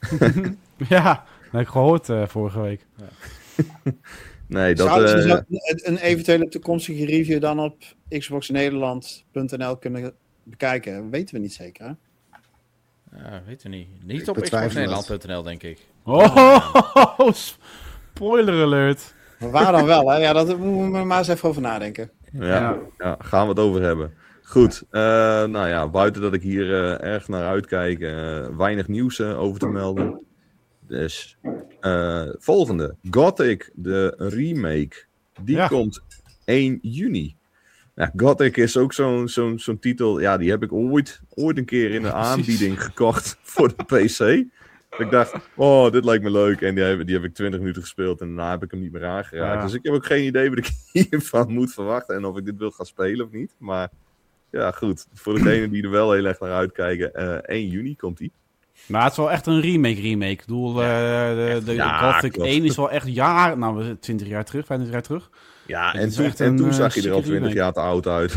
Ja, dat heb ik gehoord uh, vorige week. Ja.
Nee, dat...
Zouden ze
uh,
een, een eventuele toekomstige review dan op xbox nederland punt n l kunnen bekijken? Dat weten we niet zeker, hè?
Ja, weten we niet. Niet ik op xbox nederland punt n l, denk ik.
Oh, spoiler alert.
Maar waar dan wel, hè? Ja, dat moeten we maar eens even over nadenken.
Ja, ja. ja gaan we het over hebben. Goed, uh, nou ja, buiten dat ik hier uh, erg naar uitkijk, uh, weinig nieuws uh, over te melden. Dus, uh, volgende. Gothic, de remake, die ja. komt één juni. Ja, Gothic is ook zo'n zo'n zo'n titel, ja, die heb ik ooit, ooit een keer in een aanbieding gekocht voor de P C. Ik dacht, oh, dit lijkt me leuk. En die heb, die heb ik twintig minuten gespeeld en daarna heb ik hem niet meer aangeraakt. Ja. Dus ik heb ook geen idee wat ik hiervan moet verwachten en of ik dit wil gaan spelen of niet. Maar ja, goed. Voor degenen die er wel heel erg naar uitkijken, uh, één juni komt die.
Nou, het is wel echt een remake remake. Ik bedoel, ja, uh, de, de ja, Gothic klopt. één is wel echt jaar, nou, twintig jaar terug, vijfentwintig jaar terug.
Ja, en toen, en toen zag je er al twintig jaar te oud uit.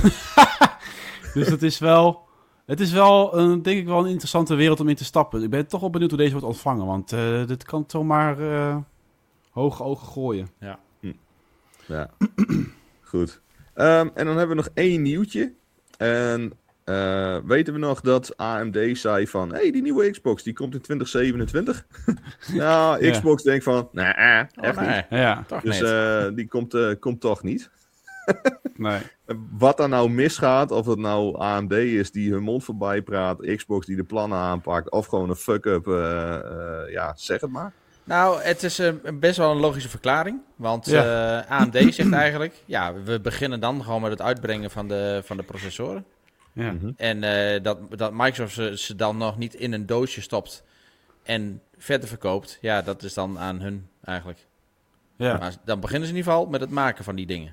Dus het is wel... Het is wel, een, denk ik, wel een interessante wereld om in te stappen. Ik ben toch wel benieuwd hoe deze wordt ontvangen. Want uh, dit kan zomaar uh, hoge ogen gooien.
Ja.
Hm. Ja. Goed. Um, en dan hebben we nog één nieuwtje. En uh, weten we nog dat A M D zei van... Hé, hey, die nieuwe Xbox, die komt in twintig zevenentwintig. Nou, Xbox ja. denkt van... Nee, nah, echt
oh, nee.
niet.
Ja,
toch
dus uh, die komt, uh, komt toch niet.
Nee.
Wat er nou misgaat, of het nou A M D is die hun mond voorbij praat, Xbox die de plannen aanpakt, of gewoon een fuck-up, uh, uh, ja, zeg het maar.
Nou, het is uh, best wel een logische verklaring, want ja. uh, A M D zegt eigenlijk, ja, we beginnen dan gewoon met het uitbrengen van de, van de processoren.
Ja.
Mm-hmm. En uh, dat, dat Microsoft ze, ze dan nog niet in een doosje stopt en verder verkoopt, ja, dat is dan aan hun eigenlijk.
Ja.
Maar dan beginnen ze in ieder geval met het maken van die dingen.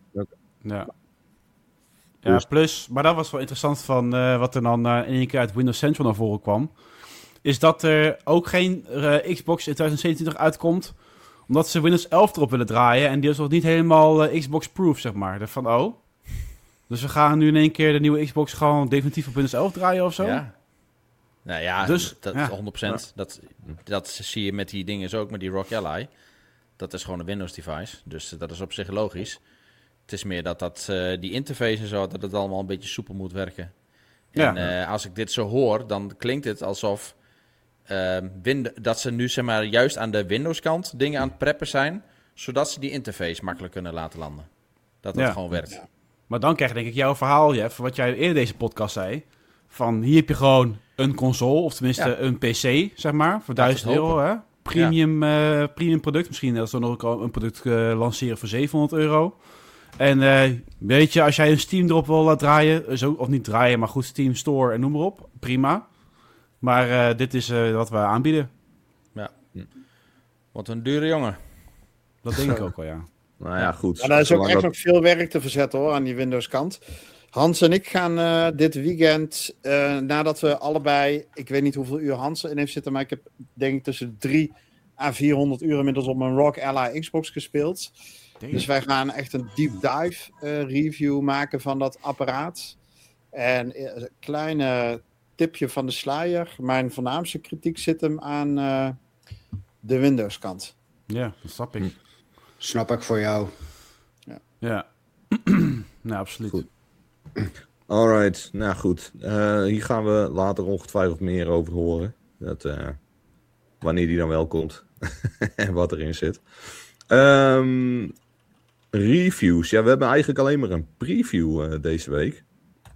Ja. Ja, plus, maar dat was wel interessant van uh, wat er dan uh, in één keer uit Windows Central naar voren kwam. Is dat er ook geen uh, Xbox in twintig zevenentwintig uitkomt, omdat ze Windows elf erop willen draaien. En die is nog niet helemaal uh, Xbox-proof, zeg maar. Van, oh, dus we gaan nu in één keer de nieuwe Xbox gewoon definitief op Windows elf draaien of zo?
Ja. Nou ja,
dus,
dat
ja.
honderd procent. Ja. Dat, dat zie je met die dingen ook, met die R O G Ally. Dat is gewoon een Windows-device, dus dat is op zich logisch. Het is meer dat, dat uh, die interface en zo, dat het allemaal een beetje soepel moet werken. En ja. uh, als ik dit zo hoor, dan klinkt het alsof uh, Wind- dat ze nu zeg maar juist aan de Windows-kant dingen aan het preppen zijn, zodat ze die interface makkelijk kunnen laten landen. Dat het ja. gewoon werkt. Ja.
Maar dan krijg je denk ik jouw verhaal, Jeff, wat jij eerder deze podcast zei. Van hier heb je gewoon een console, of tenminste ja. een P C, zeg maar, voor duizend euro, hè? Premium, ja. uh, premium product. Misschien dat ze nog een product uh, lanceren voor zevenhonderd euro. En uh, weet je, als jij een Steam erop wil laten draaien, zo, of niet draaien, maar goed, Steam Store en noem maar op, prima. Maar uh, dit is uh, wat we aanbieden.
Ja. Wat een dure jongen.
Dat denk ik ook wel, ja.
Nou ja, goed.
Maar er is ook echt dat... nog veel werk te verzetten hoor, aan die Windows kant. Hans en ik gaan uh, dit weekend, uh, nadat we allebei, ik weet niet hoeveel uur Hans in heeft zitten, maar ik heb denk ik tussen drie à vierhonderd uur inmiddels op mijn R O G Ally Xbox gespeeld. Dus wij gaan echt een deep dive uh, review maken van dat apparaat. En uh, een kleine tipje van de sluier. Mijn voornaamste kritiek zit hem aan uh, de Windows kant.
Ja, dat snap ik.
Snap ik voor jou.
Ja, ja. Nou, absoluut.
Goed. Alright, nou goed. Uh, hier gaan we later ongetwijfeld meer over horen. Dat, uh, wanneer die dan wel komt. En wat erin zit. Um, reviews. Ja, we hebben eigenlijk alleen maar een preview uh, deze week.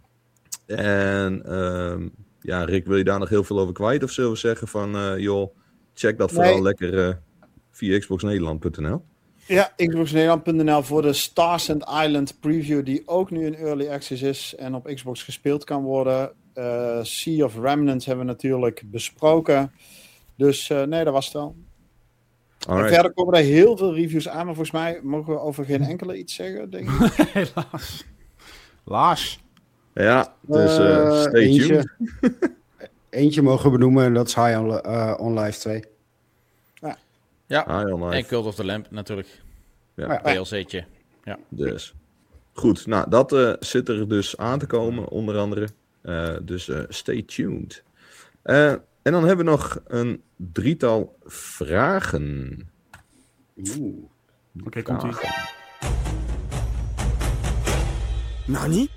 En um, ja, Rick, wil je daar nog heel veel over kwijt? Of zullen we zeggen van, uh, joh, check dat vooral nee. lekker uh, via xbox nederland punt n l.
Ja, xbox nederland punt n l voor de Stars and Island preview, die ook nu in Early Access is en op Xbox gespeeld kan worden. Uh, Sea of Remnants hebben we natuurlijk besproken. Dus uh, nee, dat was het wel. En verder komen er heel veel reviews aan, maar volgens mij mogen we over geen enkele iets zeggen, denk ik.
Helaas. Lars.
Ja, dus uh, uh, stay
eentje, eentje mogen we benoemen en dat is High on, uh, on Life twee.
Ja, ja. En Cult of the Lamp natuurlijk.
Ja.
P L C'tje. Ja.
Dus. Goed, nou dat uh, zit er dus aan te komen, onder andere. Uh, dus uh, stay tuned. Uh, en dan hebben we nog een drietal vragen.
Oeh. Oké, okay, komt ie.
Nani?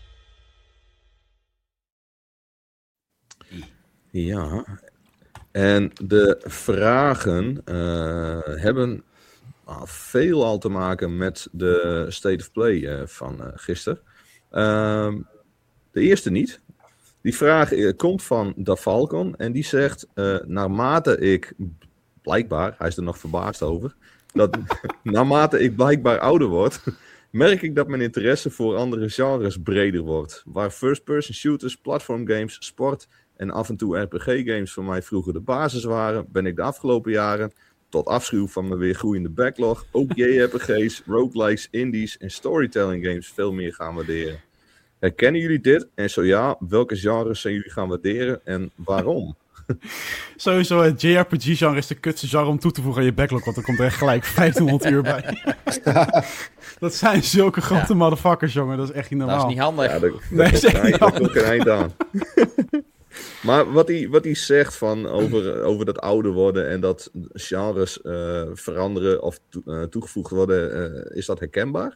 Ja. En de vragen uh, hebben uh, veelal te maken met de State of Play uh, van uh, gisteren. Uh, de eerste niet. Die vraag uh, komt van Da Falcon en die zegt, uh, naarmate ik, blijkbaar, hij is er nog verbaasd over, dat naarmate ik blijkbaar ouder word, merk ik dat mijn interesse voor andere genres breder wordt. Waar first-person shooters, platform games, sport en af en toe R P G-games voor mij vroeger de basis waren, ben ik de afgelopen jaren, tot afschuw van mijn weer groeiende backlog, ook J R P G's, roguelikes, indies en storytelling games veel meer gaan waarderen. Herkennen jullie dit? En zo ja, welke genres zijn jullie gaan waarderen en waarom?
Sowieso, het J R P G-genre is de kutste genre om toe te voegen aan je backlog, want er komt er echt gelijk vijftienhonderd uur bij. Dat zijn zulke grote ja. motherfuckers, jongen. Dat is echt niet normaal.
Dat is niet handig.
Ja, dat, nee, dat, dat, dat komt geen eind aan. Maar wat hij, wat hij zegt van over, over dat ouder worden en dat genres uh, veranderen of to, uh, toegevoegd worden, uh, is dat herkenbaar?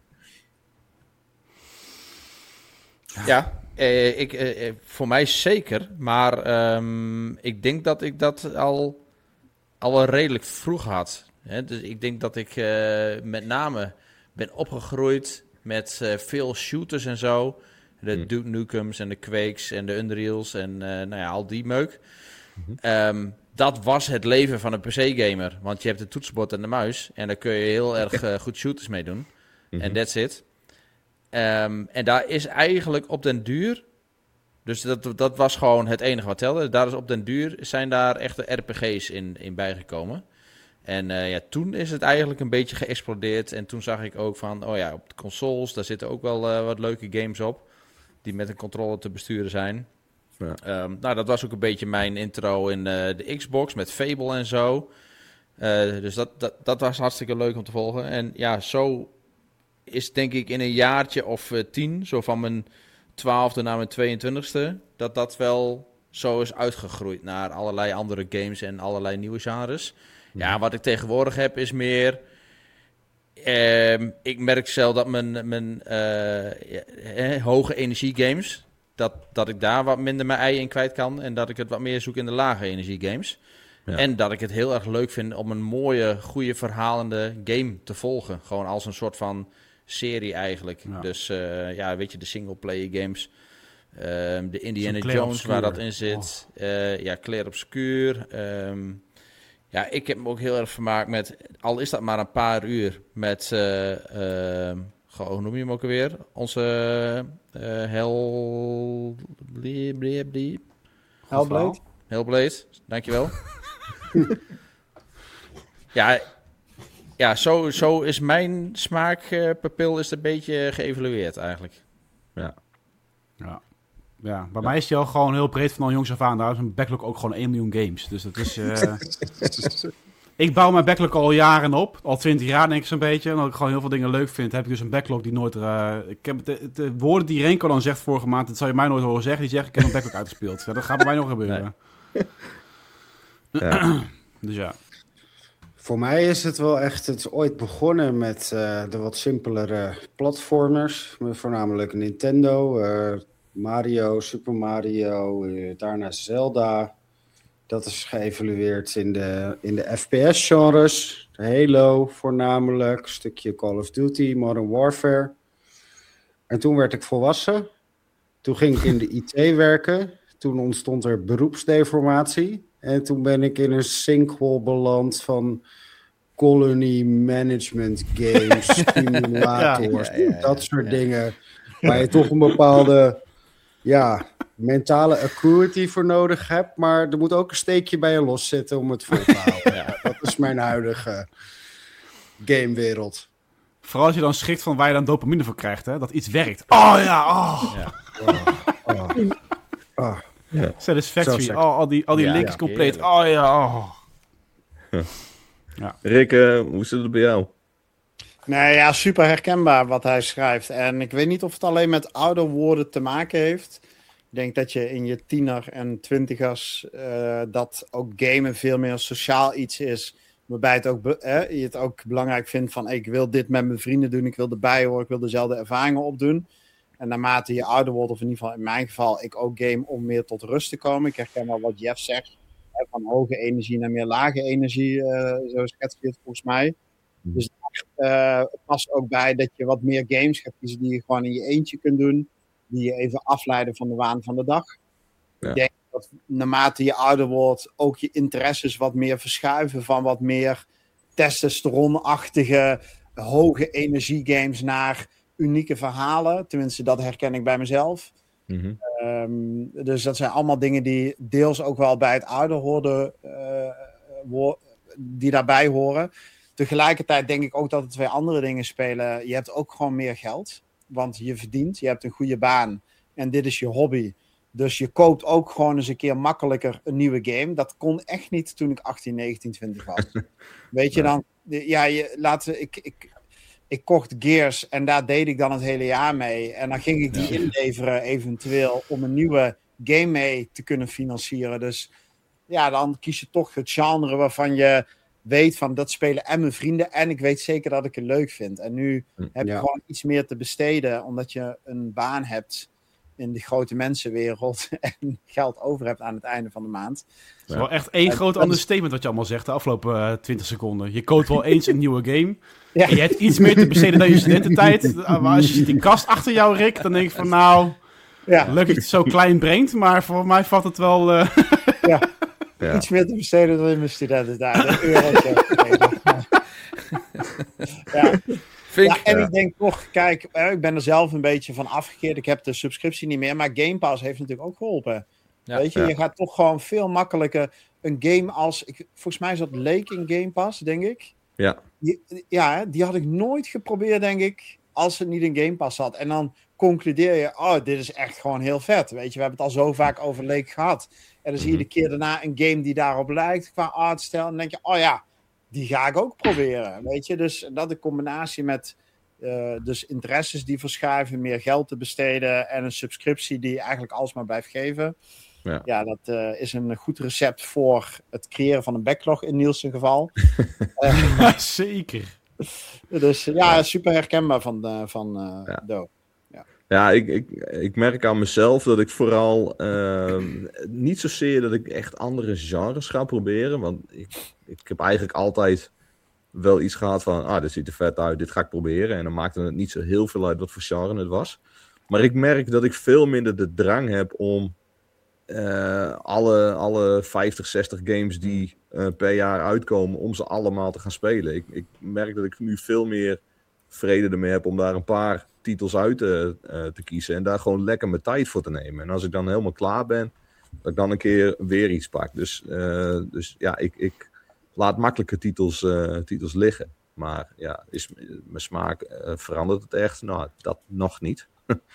Ja, eh, ik, eh, voor mij zeker. Maar um, ik denk dat ik dat al, al wel redelijk vroeg had. Hè? Dus ik denk dat ik uh, met name ben opgegroeid met uh, veel shooters en zo. De mm. Duke Nukems en de Quakes en de Unreals en uh, nou ja, al die meuk. Mm-hmm. Um, dat was het leven van een P C-gamer. Want je hebt een toetsenbord en de muis. En daar kun je heel erg uh, goed shooters mee doen. En mm-hmm. that's it. Um, en daar is eigenlijk op den duur... Dus dat, dat was gewoon het enige wat telde. Daar is op den duur zijn daar echte R P G's in, in bijgekomen. En uh, ja, toen is het eigenlijk een beetje geëxplodeerd. En toen zag ik ook van... Oh ja, op de consoles, daar zitten ook wel uh, wat leuke games op. Die met een controller te besturen zijn. Ja. Um, nou, dat was ook een beetje mijn intro in uh, de Xbox met Fable en zo. Uh, dus dat, dat, dat was hartstikke leuk om te volgen. En ja, zo is denk ik in een jaartje of uh, tien, zo van mijn twaalfde naar mijn tweeëntwintigste, dat dat wel zo is uitgegroeid naar allerlei andere games en allerlei nieuwe genres. Ja, ja wat ik tegenwoordig heb is meer... Uh, ik merk zelf dat mijn, mijn uh, hoge energie games, dat, dat ik daar wat minder mijn ei in kwijt kan en dat ik het wat meer zoek in de lage energie games. Ja. En dat ik het heel erg leuk vind om een mooie, goede verhalende game te volgen. Gewoon als een soort van serie eigenlijk. Ja. Dus uh, ja, weet je, de singleplayer games. Uh, de Indiana Jones Obscure. Waar dat in zit. Oh. Uh, ja, Clair Obscur. Um, ja, ik heb me ook heel erg vermaakt met, al is dat maar een paar uur, met, uh, uh, hoe noem je hem ook alweer? Onze uh, Hell...
Hellblade?
Hellblade, dankjewel. ja, ja zo, zo is mijn smaakpapil is een beetje geëvalueerd eigenlijk.
Ja.
Ja. Ja, bij ja. mij is die al gewoon heel breed van al jongs af aan. Daar is een backlog ook gewoon één miljoen games. Dus dat is... Uh... ik bouw mijn backlog al jaren op. Al twintig jaar denk ik zo'n beetje. En als ik gewoon heel veel dingen leuk vind, heb ik dus een backlog die nooit... Uh... Ik heb de, de woorden die Renko dan zegt vorige maand, dat zal je mij nooit horen zeggen. Die zegt, ik heb een backlog uitgespeeld. Ja, dat gaat bij mij nog gebeuren. Nee.
Ja.
Dus ja.
Voor mij is het wel echt... Het is ooit begonnen met uh, de wat simpelere platformers. Voornamelijk Nintendo... Uh, Mario, Super Mario, uh, daarna Zelda. Dat is geëvalueerd in de, in de F P S-genres. Halo voornamelijk, een stukje Call of Duty, Modern Warfare. En toen werd ik volwassen. Toen ging ik in de I T werken. Toen ontstond er beroepsdeformatie. En toen ben ik in een sinkhole beland van colony management games, simulators,
ja, ja, ja,
dat soort
ja.
dingen. Waar je toch een bepaalde ja, mentale acuity voor nodig hebt. Maar er moet ook een steekje bij je loszitten om het vol te houden. Ja, dat is mijn huidige gamewereld.
Vooral als je dan schrikt van waar je dan dopamine voor krijgt, hè? Dat iets werkt. Oh ja, oh.
Ja.
Oh, oh, oh.
Ja.
Satisfactory.
Zo
Oh, al die, al die
Ja,
links
ja,
compleet.
heerlijk.
Oh ja, oh.
Rick, uh, hoe zit het bij jou?
Nee, ja, super herkenbaar wat hij schrijft. En ik weet niet of het alleen met ouder worden te maken heeft. Ik denk dat je in je tiener en twintigers uh, dat ook gamen veel meer sociaal iets is. Waarbij het ook be- eh, je het ook belangrijk vindt van hey, ik wil dit met mijn vrienden doen, ik wil erbij horen, ik wil dezelfde ervaringen opdoen. En naarmate je ouder wordt, of in ieder geval in mijn geval, ik ook game om meer tot rust te komen. Ik herken wel wat Jeff zegt, hè, van hoge energie naar meer lage energie, uh, zo schetst je het volgens mij. Dus uh, het past ook bij dat je wat meer games gaat kiezen die je gewoon in je eentje kunt doen, die je even afleiden van de waan van de dag.
Ja.
Ik denk dat naarmate je ouder wordt, ook je interesses wat meer verschuiven van wat meer testosteronachtige, hoge energie games naar unieke verhalen. Tenminste, dat herken ik bij mezelf.
Mm-hmm.
Um, dus dat zijn allemaal dingen die deels ook wel bij het ouder worden, uh, wo- die daarbij horen. Tegelijkertijd denk ik ook dat er twee andere dingen spelen. Je hebt ook gewoon meer geld, want je verdient, je hebt een goede baan en dit is je hobby. Dus je koopt ook gewoon eens een keer makkelijker een nieuwe game. Dat kon echt niet toen ik achttien, negentien, twintig was. Weet je dan, ja, je, laten, ik, ik, ik kocht Gears en daar deed ik dan het hele jaar mee. En dan ging ik die ja. inleveren eventueel om een nieuwe game mee te kunnen financieren. Dus ja, dan kies je toch het genre waarvan je weet van dat spelen en mijn vrienden. En ik weet zeker dat ik het leuk vind. En nu heb je ja. gewoon iets meer te besteden, omdat je een baan hebt in de grote mensenwereld en geld over hebt aan het einde van de maand.
Het is wel echt één en, groot understatement wat je allemaal zegt de afgelopen uh, twintig seconden. Je koopt wel eens een nieuwe game. Ja. En je hebt iets meer te besteden dan je studententijd. Maar als je ziet die kast achter jou, Rick, dan denk ik van nou, ja. leuk dat je het zo klein brengt, maar voor mij valt het wel... Uh...
Ja. Ja. Iets meer te besteden dan in mijn studententijd. ja. Ja, en ja. ik denk toch, kijk, ik ben er zelf een beetje van afgekeerd. Ik heb de subscriptie niet meer, maar Game Pass heeft natuurlijk ook geholpen. Ja, Weet je, ja. je gaat toch gewoon veel makkelijker een game als... Ik, volgens mij is dat Lake in Game Pass, denk ik.
Ja.
Die, ja, die had ik nooit geprobeerd, denk ik, als het niet in Game Pass zat. En dan concludeer je, oh, dit is echt gewoon heel vet. Weet je, we hebben het al zo vaak over Lake gehad. En dan zie je de keer daarna een game die daarop lijkt qua artstijl. En dan denk je, oh ja, die ga ik ook proberen. Weet je, dus dat in combinatie met uh, dus interesses die verschuiven, meer geld te besteden en een subscriptie die eigenlijk alsmaar blijft geven. Ja, ja dat uh, is een goed recept voor het creëren van een backlog in Niels' geval.
uh, ja, zeker.
Dus ja, super herkenbaar van, uh, van uh, ja. Do.
Ja, ik, ik, ik merk aan mezelf dat ik vooral uh, niet zozeer dat ik echt andere genres ga proberen. Want ik, ik heb eigenlijk altijd wel iets gehad van, ah, dit ziet er vet uit, dit ga ik proberen. En dan maakte het niet zo heel veel uit wat voor genre het was. Maar ik merk dat ik veel minder de drang heb om uh, alle, alle vijftig, zestig games die uh, per jaar uitkomen, om ze allemaal te gaan spelen. Ik, ik merk dat ik nu veel meer vrede ermee heb om daar een paar titels uit te, uh, te kiezen en daar gewoon lekker mijn tijd voor te nemen. En als ik dan helemaal klaar ben, dat ik dan een keer weer iets pak. Dus, uh, dus ja, ik, ik laat makkelijke titels, uh, titels liggen. Maar ja, is mijn smaak uh, verandert het echt? Nou, dat nog niet.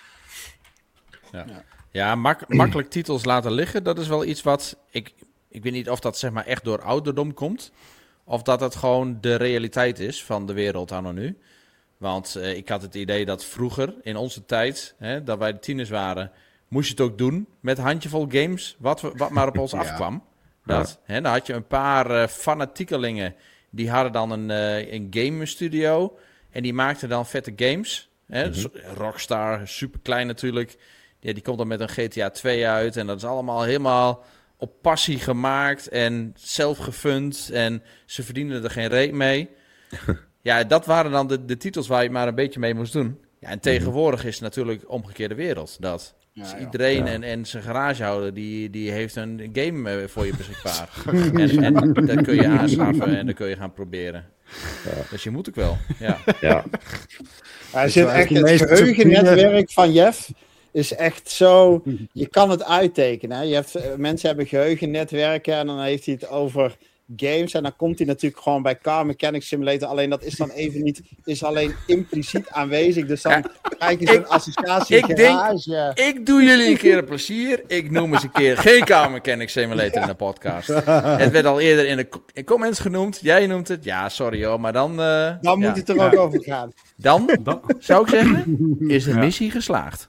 ja, ja mak- makkelijk titels laten liggen, dat is wel iets wat ik, ik weet niet of dat zeg maar echt door ouderdom komt, of dat het gewoon de realiteit is van de wereld anno nu. Want uh, ik had het idee dat vroeger, in onze tijd, hè, dat wij de tieners waren, moest je het ook doen met een handjevol games, wat, we, wat maar op ons ja. afkwam. Dat, ja. hè, dan had je een paar uh, fanatiekelingen, die hadden dan een, uh, een game studio en die maakten dan vette games. Hè. Mm-hmm. Rockstar, super klein natuurlijk, ja, die komt dan met een G T A twee uit en dat is allemaal helemaal op passie gemaakt en zelf gefund. En ze verdienden er geen reet mee. Ja, dat waren dan de, de titels waar je maar een beetje mee moest doen. Ja, en tegenwoordig is het natuurlijk omgekeerde wereld. Dat
Ja,
dus
ja.
iedereen
Ja.
en, en zijn garagehouder, die, die heeft een game eh, voor je beschikbaar. en, en dat kun je aanschaffen en dat kun je gaan proberen.
Ja.
Dus je moet ook wel, ja.
Ja,
Hij
is
zit
wel
echt,
echt de
het
meest
geheugennetwerk van Jeff is echt zo, je kan het uittekenen. Hè? Je hebt, eh, mensen hebben geheugennetwerken en dan heeft hij het over games en dan komt hij natuurlijk gewoon bij Car Mechanic Simulator, alleen dat is dan even niet, is alleen impliciet aanwezig, dus dan
Ja,
krijg je zo'n associatie
ik denk-
garage.
Ik doe jullie een keer een plezier. Ik noem eens een keer geen Car Mechanic Simulator in de podcast. Het werd al eerder in de co- in comments genoemd. Jij noemt het. Ja, sorry hoor, maar dan... eh,
Dan
ja.
moet het er ook over gaan.
Dan,
Dan,
zou ik zeggen, is de
Ja.
missie geslaagd.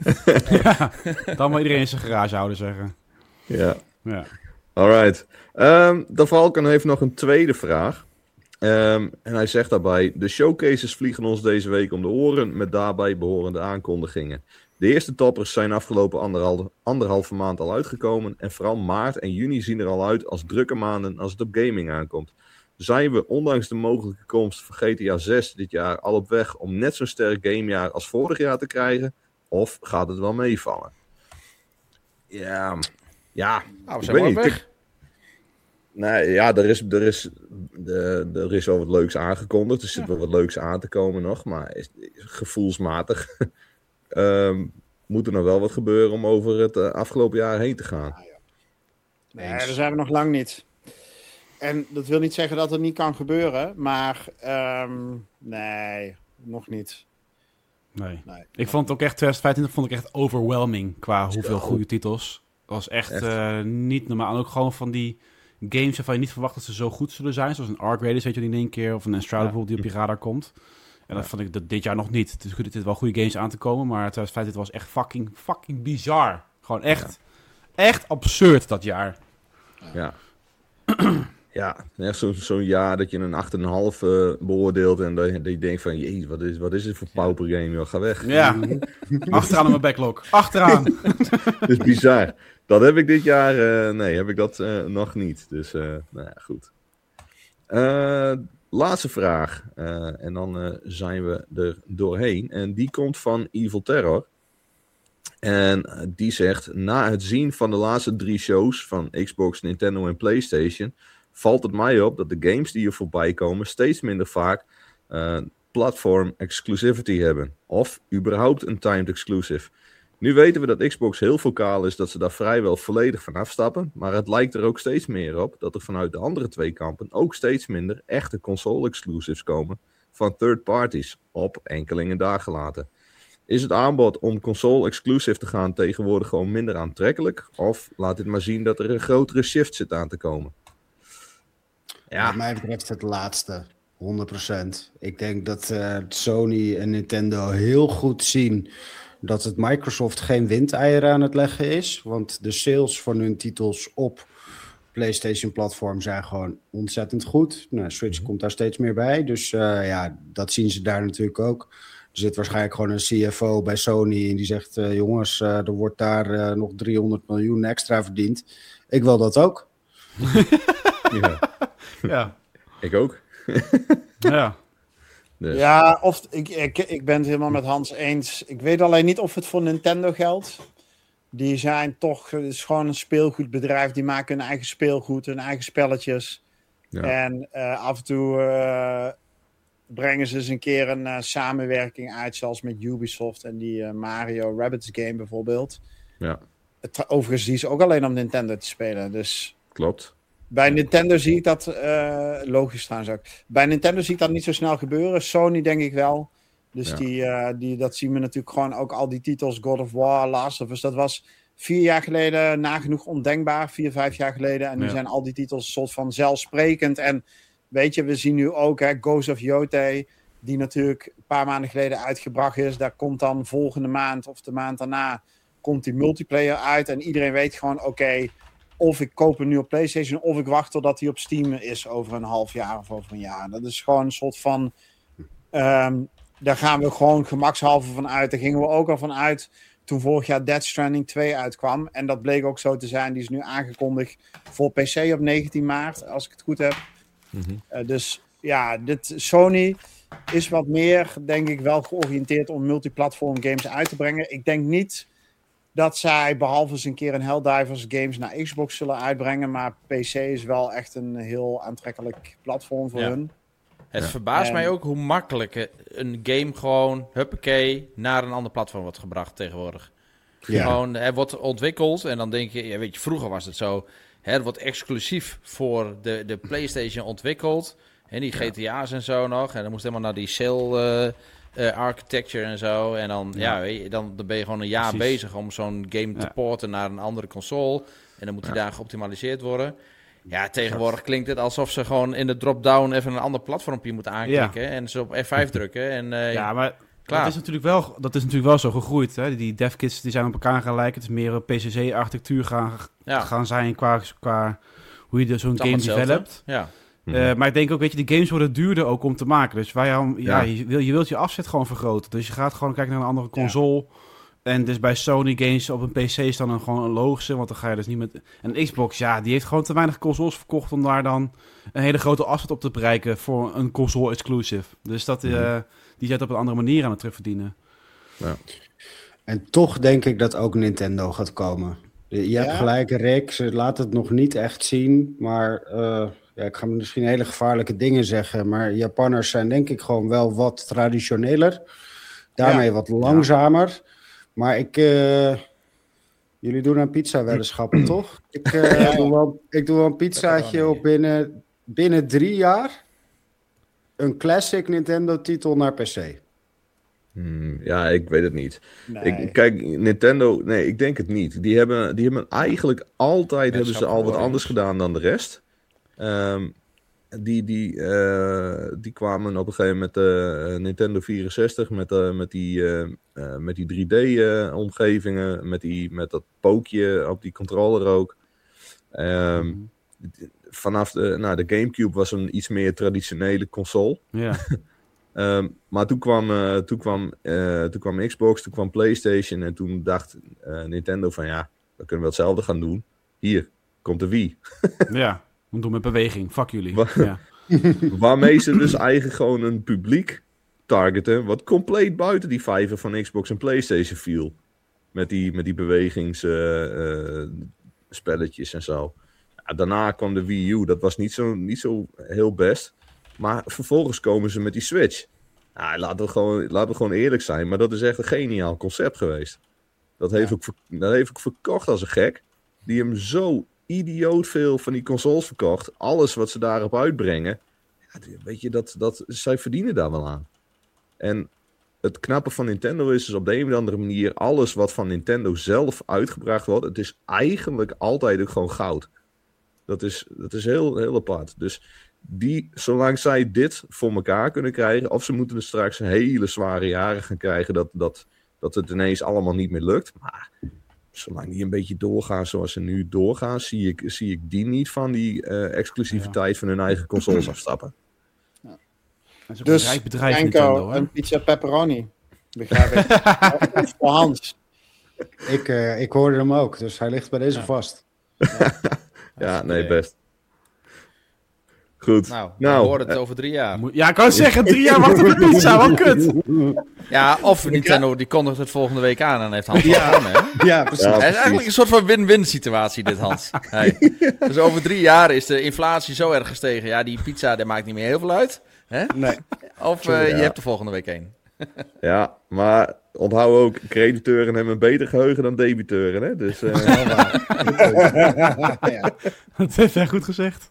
dan moet iedereen in zijn garage houden zeggen.
ja.
Ja.
Alright. Um, de Valken heeft nog een tweede vraag. Um, en hij zegt daarbij: de showcases vliegen ons deze week om de oren met daarbij behorende aankondigingen. De eerste toppers zijn afgelopen anderhalve, anderhalve maand al uitgekomen. En vooral maart en juni zien er al uit als drukke maanden als het op gaming aankomt. Zijn we, ondanks de mogelijke komst van G T A zes dit jaar, al op weg om net zo'n sterk gamejaar als vorig jaar te krijgen? Of gaat het wel meevallen? Ja, ja.
Nou, we
Ik
zijn
weet
wel
niet.
weg.
Nee, ja, er is, er, is, de, er is wel wat leuks aangekondigd. Er zit wel wat leuks aan te komen nog. Maar is, is gevoelsmatig um, moet er nog wel wat gebeuren om over het uh, afgelopen jaar heen te gaan.
Nee, daar zijn we nog lang niet. En dat wil niet zeggen dat het niet kan gebeuren, maar um, nee, nog niet.
Nee.
Nee.
Ik vond het ook echt, twintig vijfentwintig vond ik echt overwhelming qua hoeveel
Zo.
goede titels. Dat was echt,
Echt.
Uh, niet normaal. En ook gewoon van die games waarvan je niet verwacht dat ze zo goed zullen zijn. Zoals een Arc Raiders, weet je, die in één keer. Of een Enshrouded
Ja.
die op je radar komt. En dat
Ja.
vond ik dat dit jaar nog niet. Het is goed, het is wel goede games aan te komen. Maar twintig vijfentwintig was echt fucking, fucking bizar. Gewoon echt, echt absurd dat jaar.
Ja. Ja, echt zo'n zo'n jaar dat je een acht komma vijf uh, beoordeelt en dat je, dat je denkt van, jee, wat is, wat is dit voor pauper game, joh, ga weg.
Ja, achteraan op mijn backlog. Achteraan.
Dat is bizar. Dat heb ik dit jaar, uh, nee, heb ik dat uh, nog niet. Dus, uh, nou ja, goed. Uh, laatste vraag. Uh, en dan uh, zijn we er doorheen. En die komt van Evil Terror. En uh, die zegt, na het zien van de laatste drie shows van Xbox, Nintendo en PlayStation, valt het mij op dat de games die er voorbij komen steeds minder vaak uh, platform exclusivity hebben. Of überhaupt een timed exclusive. Nu weten we dat Xbox heel vocaal is dat ze daar vrijwel volledig van afstappen. Maar het lijkt er ook steeds meer op dat er vanuit de andere twee kampen ook steeds minder echte console exclusives komen van third parties, op enkelingen dagen later. Is het aanbod om console exclusive te gaan tegenwoordig gewoon minder aantrekkelijk? Of laat dit maar zien dat er een grotere shift zit aan te komen?
Ja. Wat mij betreft het laatste, honderd procent. Ik denk dat uh, Sony en Nintendo heel goed zien dat het Microsoft geen windeieren aan het leggen is. Want de sales van hun titels op PlayStation-platform zijn gewoon ontzettend goed. Nou, Switch mm-hmm. komt daar steeds meer bij. Dus uh, ja, dat zien ze daar natuurlijk ook. Er zit waarschijnlijk gewoon een C F O bij Sony en die zegt, uh, jongens, uh, er wordt daar uh, nog driehonderd miljoen extra verdiend. Ik wil dat ook.
Ja.
Ja.
Ik ook.
Ja.
Dus.
Ja, of ik, ik, ik ben het helemaal met Hans eens. Ik weet alleen niet of het voor Nintendo geldt. Die zijn toch, het is gewoon een speelgoedbedrijf. Die maken hun eigen speelgoed, hun eigen spelletjes. Ja. En uh, af en toe uh, brengen ze eens een keer een uh, samenwerking uit, zoals met Ubisoft en die uh, Mario Rabbids game bijvoorbeeld.
Ja.
Het, overigens, die is ook alleen op Nintendo te spelen. Dus
klopt.
Bij Nintendo zie ik dat, uh, logisch trouwens ook. Bij Nintendo zie ik dat niet zo snel gebeuren. Sony denk ik wel. Dus ja. die, uh, die, dat zien we natuurlijk gewoon ook al die titels. God of War, Last of Us. Dat was vier jaar geleden nagenoeg ondenkbaar. Vier, vijf jaar geleden. En nu ja. zijn al die titels een soort van zelfsprekend. En weet je, we zien nu ook hè, Ghost of Yotei. Die natuurlijk een paar maanden geleden uitgebracht is. Daar komt dan volgende maand of de maand daarna komt die multiplayer uit. En iedereen weet gewoon, oké... Okay, of ik koop hem nu op PlayStation, of ik wacht totdat hij op Steam is over een half jaar of over een jaar. Dat is gewoon een soort van... Um, daar gaan we gewoon gemakshalve van uit. Daar gingen we ook al van uit toen vorig jaar Death Stranding twee uitkwam. En dat bleek ook zo te zijn. Die is nu aangekondigd voor P C op negentien maart, als ik het goed heb. Mm-hmm. Uh, dus ja, dit, Sony is wat meer, denk ik, wel georiënteerd om multiplatform games uit te brengen. Ik denk niet dat zij, behalve eens een keer een Helldivers games naar Xbox zullen uitbrengen. Maar P C is wel echt een heel aantrekkelijk platform voor ja. hun.
Het ja. verbaast en... mij ook hoe makkelijk een game gewoon, huppakee, naar een ander platform wordt gebracht tegenwoordig. Ja. Gewoon, het wordt ontwikkeld en dan denk je, ja, weet je, vroeger was het zo, hè, het wordt exclusief voor de, de PlayStation ontwikkeld. En die G T A's en zo nog. En dan moest helemaal naar die cell uh, uh, architecture en zo. En dan, ja. Ja, weet je, dan, dan ben je gewoon een jaar Precies. bezig om zo'n game ja. te porten naar een andere console. En dan moet die ja. daar geoptimaliseerd worden. Ja, tegenwoordig klinkt het alsof ze gewoon in de drop-down even een ander platformpje moeten aanklikken. Ja. En ze op F vijf drukken. En, uh,
ja, maar klaar. Dat is natuurlijk wel, dat is natuurlijk wel zo gegroeid. Hè? Die devkits die zijn op elkaar gaan lijken. Het is meer een P C C-architectuur gaan, ja. gaan zijn qua, qua hoe je dus zo'n game developt. Ja. Uh, maar ik denk ook, weet je, de games worden duurder ook om te maken. Dus wij, ja, ja. Je, wil, je wilt je afzet gewoon vergroten. Dus je gaat gewoon kijken naar een andere console. Ja. En dus bij Sony games op een P C is dan een, gewoon een logische. Want dan ga je dus niet met... En Xbox, ja, die heeft gewoon te weinig consoles verkocht om daar dan een hele grote afzet op te bereiken voor een console exclusive. Dus dat, uh, mm. die zet op een andere manier aan het terugverdienen.
Ja. En toch denk ik dat ook Nintendo gaat komen. Je ja? hebt gelijk, Rick. Ze laat het nog niet echt zien, maar... Uh... Ja, ik ga misschien hele gevaarlijke dingen zeggen, maar Japanners zijn denk ik gewoon wel wat traditioneler. Daarmee ja. wat langzamer. Ja. Maar ik... Uh, jullie doen aan pizza-weddenschappen, toch? Ik, uh, ja. doe wel, ik doe wel een pizzaatje op binnen, binnen drie jaar een classic Nintendo-titel naar P C.
Hmm, ja, ik weet het niet. Nee. Ik, kijk, Nintendo... Nee, ik denk het niet. Die hebben, die hebben eigenlijk altijd hebben ze al wat anders gedaan dan de rest. Um, die, die, uh, die kwamen op een gegeven moment uh, Nintendo vierenzestig met, uh, met die, uh, uh, met die drie D-omgevingen, uh, met, die, met dat pookje op die controller ook. Um, mm. Vanaf de, nou, de Gamecube was een iets meer traditionele console. Ja. um, maar toen kwam, uh, toen, kwam, uh, toen kwam Xbox, toen kwam PlayStation en toen dacht uh, Nintendo van ja, we kunnen wel hetzelfde gaan doen. Hier, komt de Wii.
Ja. Doen met beweging, fuck jullie. Wa- ja.
Waarmee ze dus eigenlijk gewoon een publiek targeten... wat compleet buiten die vijver van Xbox en PlayStation viel. Met die, met die bewegingsspelletjes uh, uh, en zo. Ja, daarna kwam de Wii U, dat was niet zo, niet zo heel best. Maar vervolgens komen ze met die Switch. Ja, laten, we gewoon, laten we gewoon eerlijk zijn, maar dat is echt een geniaal concept geweest. Dat heeft, ja. ook, dat heeft ook verkocht als een gek. Die hem zo... idioot veel van die consoles verkocht. Alles wat ze daarop uitbrengen. Ja, weet je, dat, dat, zij verdienen daar wel aan. En het knappe van Nintendo is dus op de een of andere manier... alles wat van Nintendo zelf uitgebracht wordt... het is eigenlijk altijd ook gewoon goud. Dat is, dat is heel, heel apart. Dus die, zolang zij dit voor elkaar kunnen krijgen... of ze moeten er straks hele zware jaren gaan krijgen... dat, dat, dat het ineens allemaal niet meer lukt. Maar... zolang die een beetje doorgaan zoals ze nu doorgaan, zie ik, zie ik die niet van die uh, exclusiviteit ja. van hun eigen consoles afstappen.
Ja. Dus een bedrijf, bedrijf Nintendo, een pizza pepperoni. Begrijp ik. Voor Hans.
Ik, uh, ik hoorde hem ook, dus hij ligt bij deze ja. vast.
Ja, ja nee, best. Goed.
Nou, we nou, horen het uh, over drie jaar.
Ja, ik kan zeggen, drie jaar wachten op de pizza, wat kut.
Ja, of Nintendo, die kondigt het volgende week aan en heeft Hans ja. gewonnen, hè?
Ja, precies.
Ja, het is eigenlijk een soort van win-win situatie, dit, Hans. Hey. Dus over drie jaar is de inflatie zo erg gestegen. Ja, die pizza, dat maakt niet meer heel veel uit. Hè? Nee. Of uh, ja. je hebt er volgende week één.
Ja, maar onthoud ook, crediteuren hebben een beter geheugen dan debiteuren, hè? Dus, uh,
ja. Dat heeft hij goed gezegd.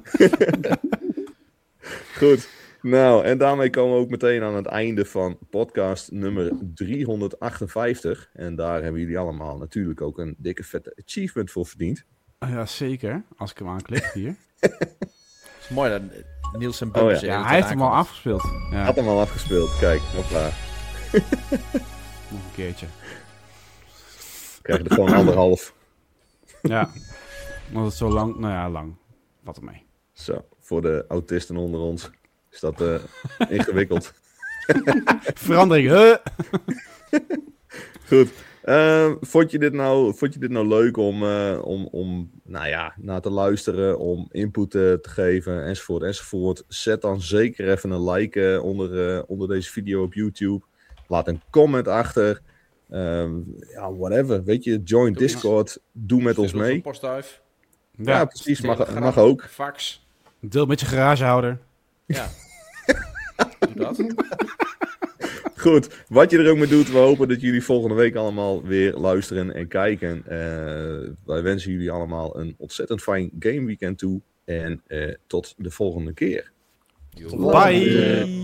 Goed, nou en daarmee komen we ook meteen aan het einde van podcast nummer driehonderdachtenvijftig. En daar hebben jullie allemaal natuurlijk ook een dikke vette achievement voor verdiend.
Ja, zeker. Als ik hem aanklik hier.
Het is mooi dat Niels en Bumps...
Oh, ja. ja, hij heeft hem al afgespeeld. Ja.
Hij had hem al afgespeeld, kijk, nog klaar.
Nog een keertje.
Krijg je er gewoon anderhalf.
Ja, want het zo lang... Nou ja, lang. Wat ermee.
Zo, voor de autisten onder ons is dat uh, ingewikkeld.
Verandering, huh?
Goed, Uh, vond, je dit nou, vond je dit nou leuk om, uh, om, om nou ja, naar te luisteren, om input uh, te geven, enzovoort, enzovoort. Zet dan zeker even een like uh, onder, uh, onder deze video op YouTube. Laat een comment achter. Um, ja, whatever. Weet je, join doe Discord. Doe met ons mee.
Postduif.
Ja, ja, precies. Mag, mag ook.
Fax.
Deel met je garagehouder.
Ja. Doe dat.
Goed, wat je er ook mee doet, we hopen dat jullie volgende week allemaal weer luisteren en kijken. Uh, wij wensen jullie allemaal een ontzettend fijn game weekend toe. En uh, tot de volgende keer.
Bye! Bye.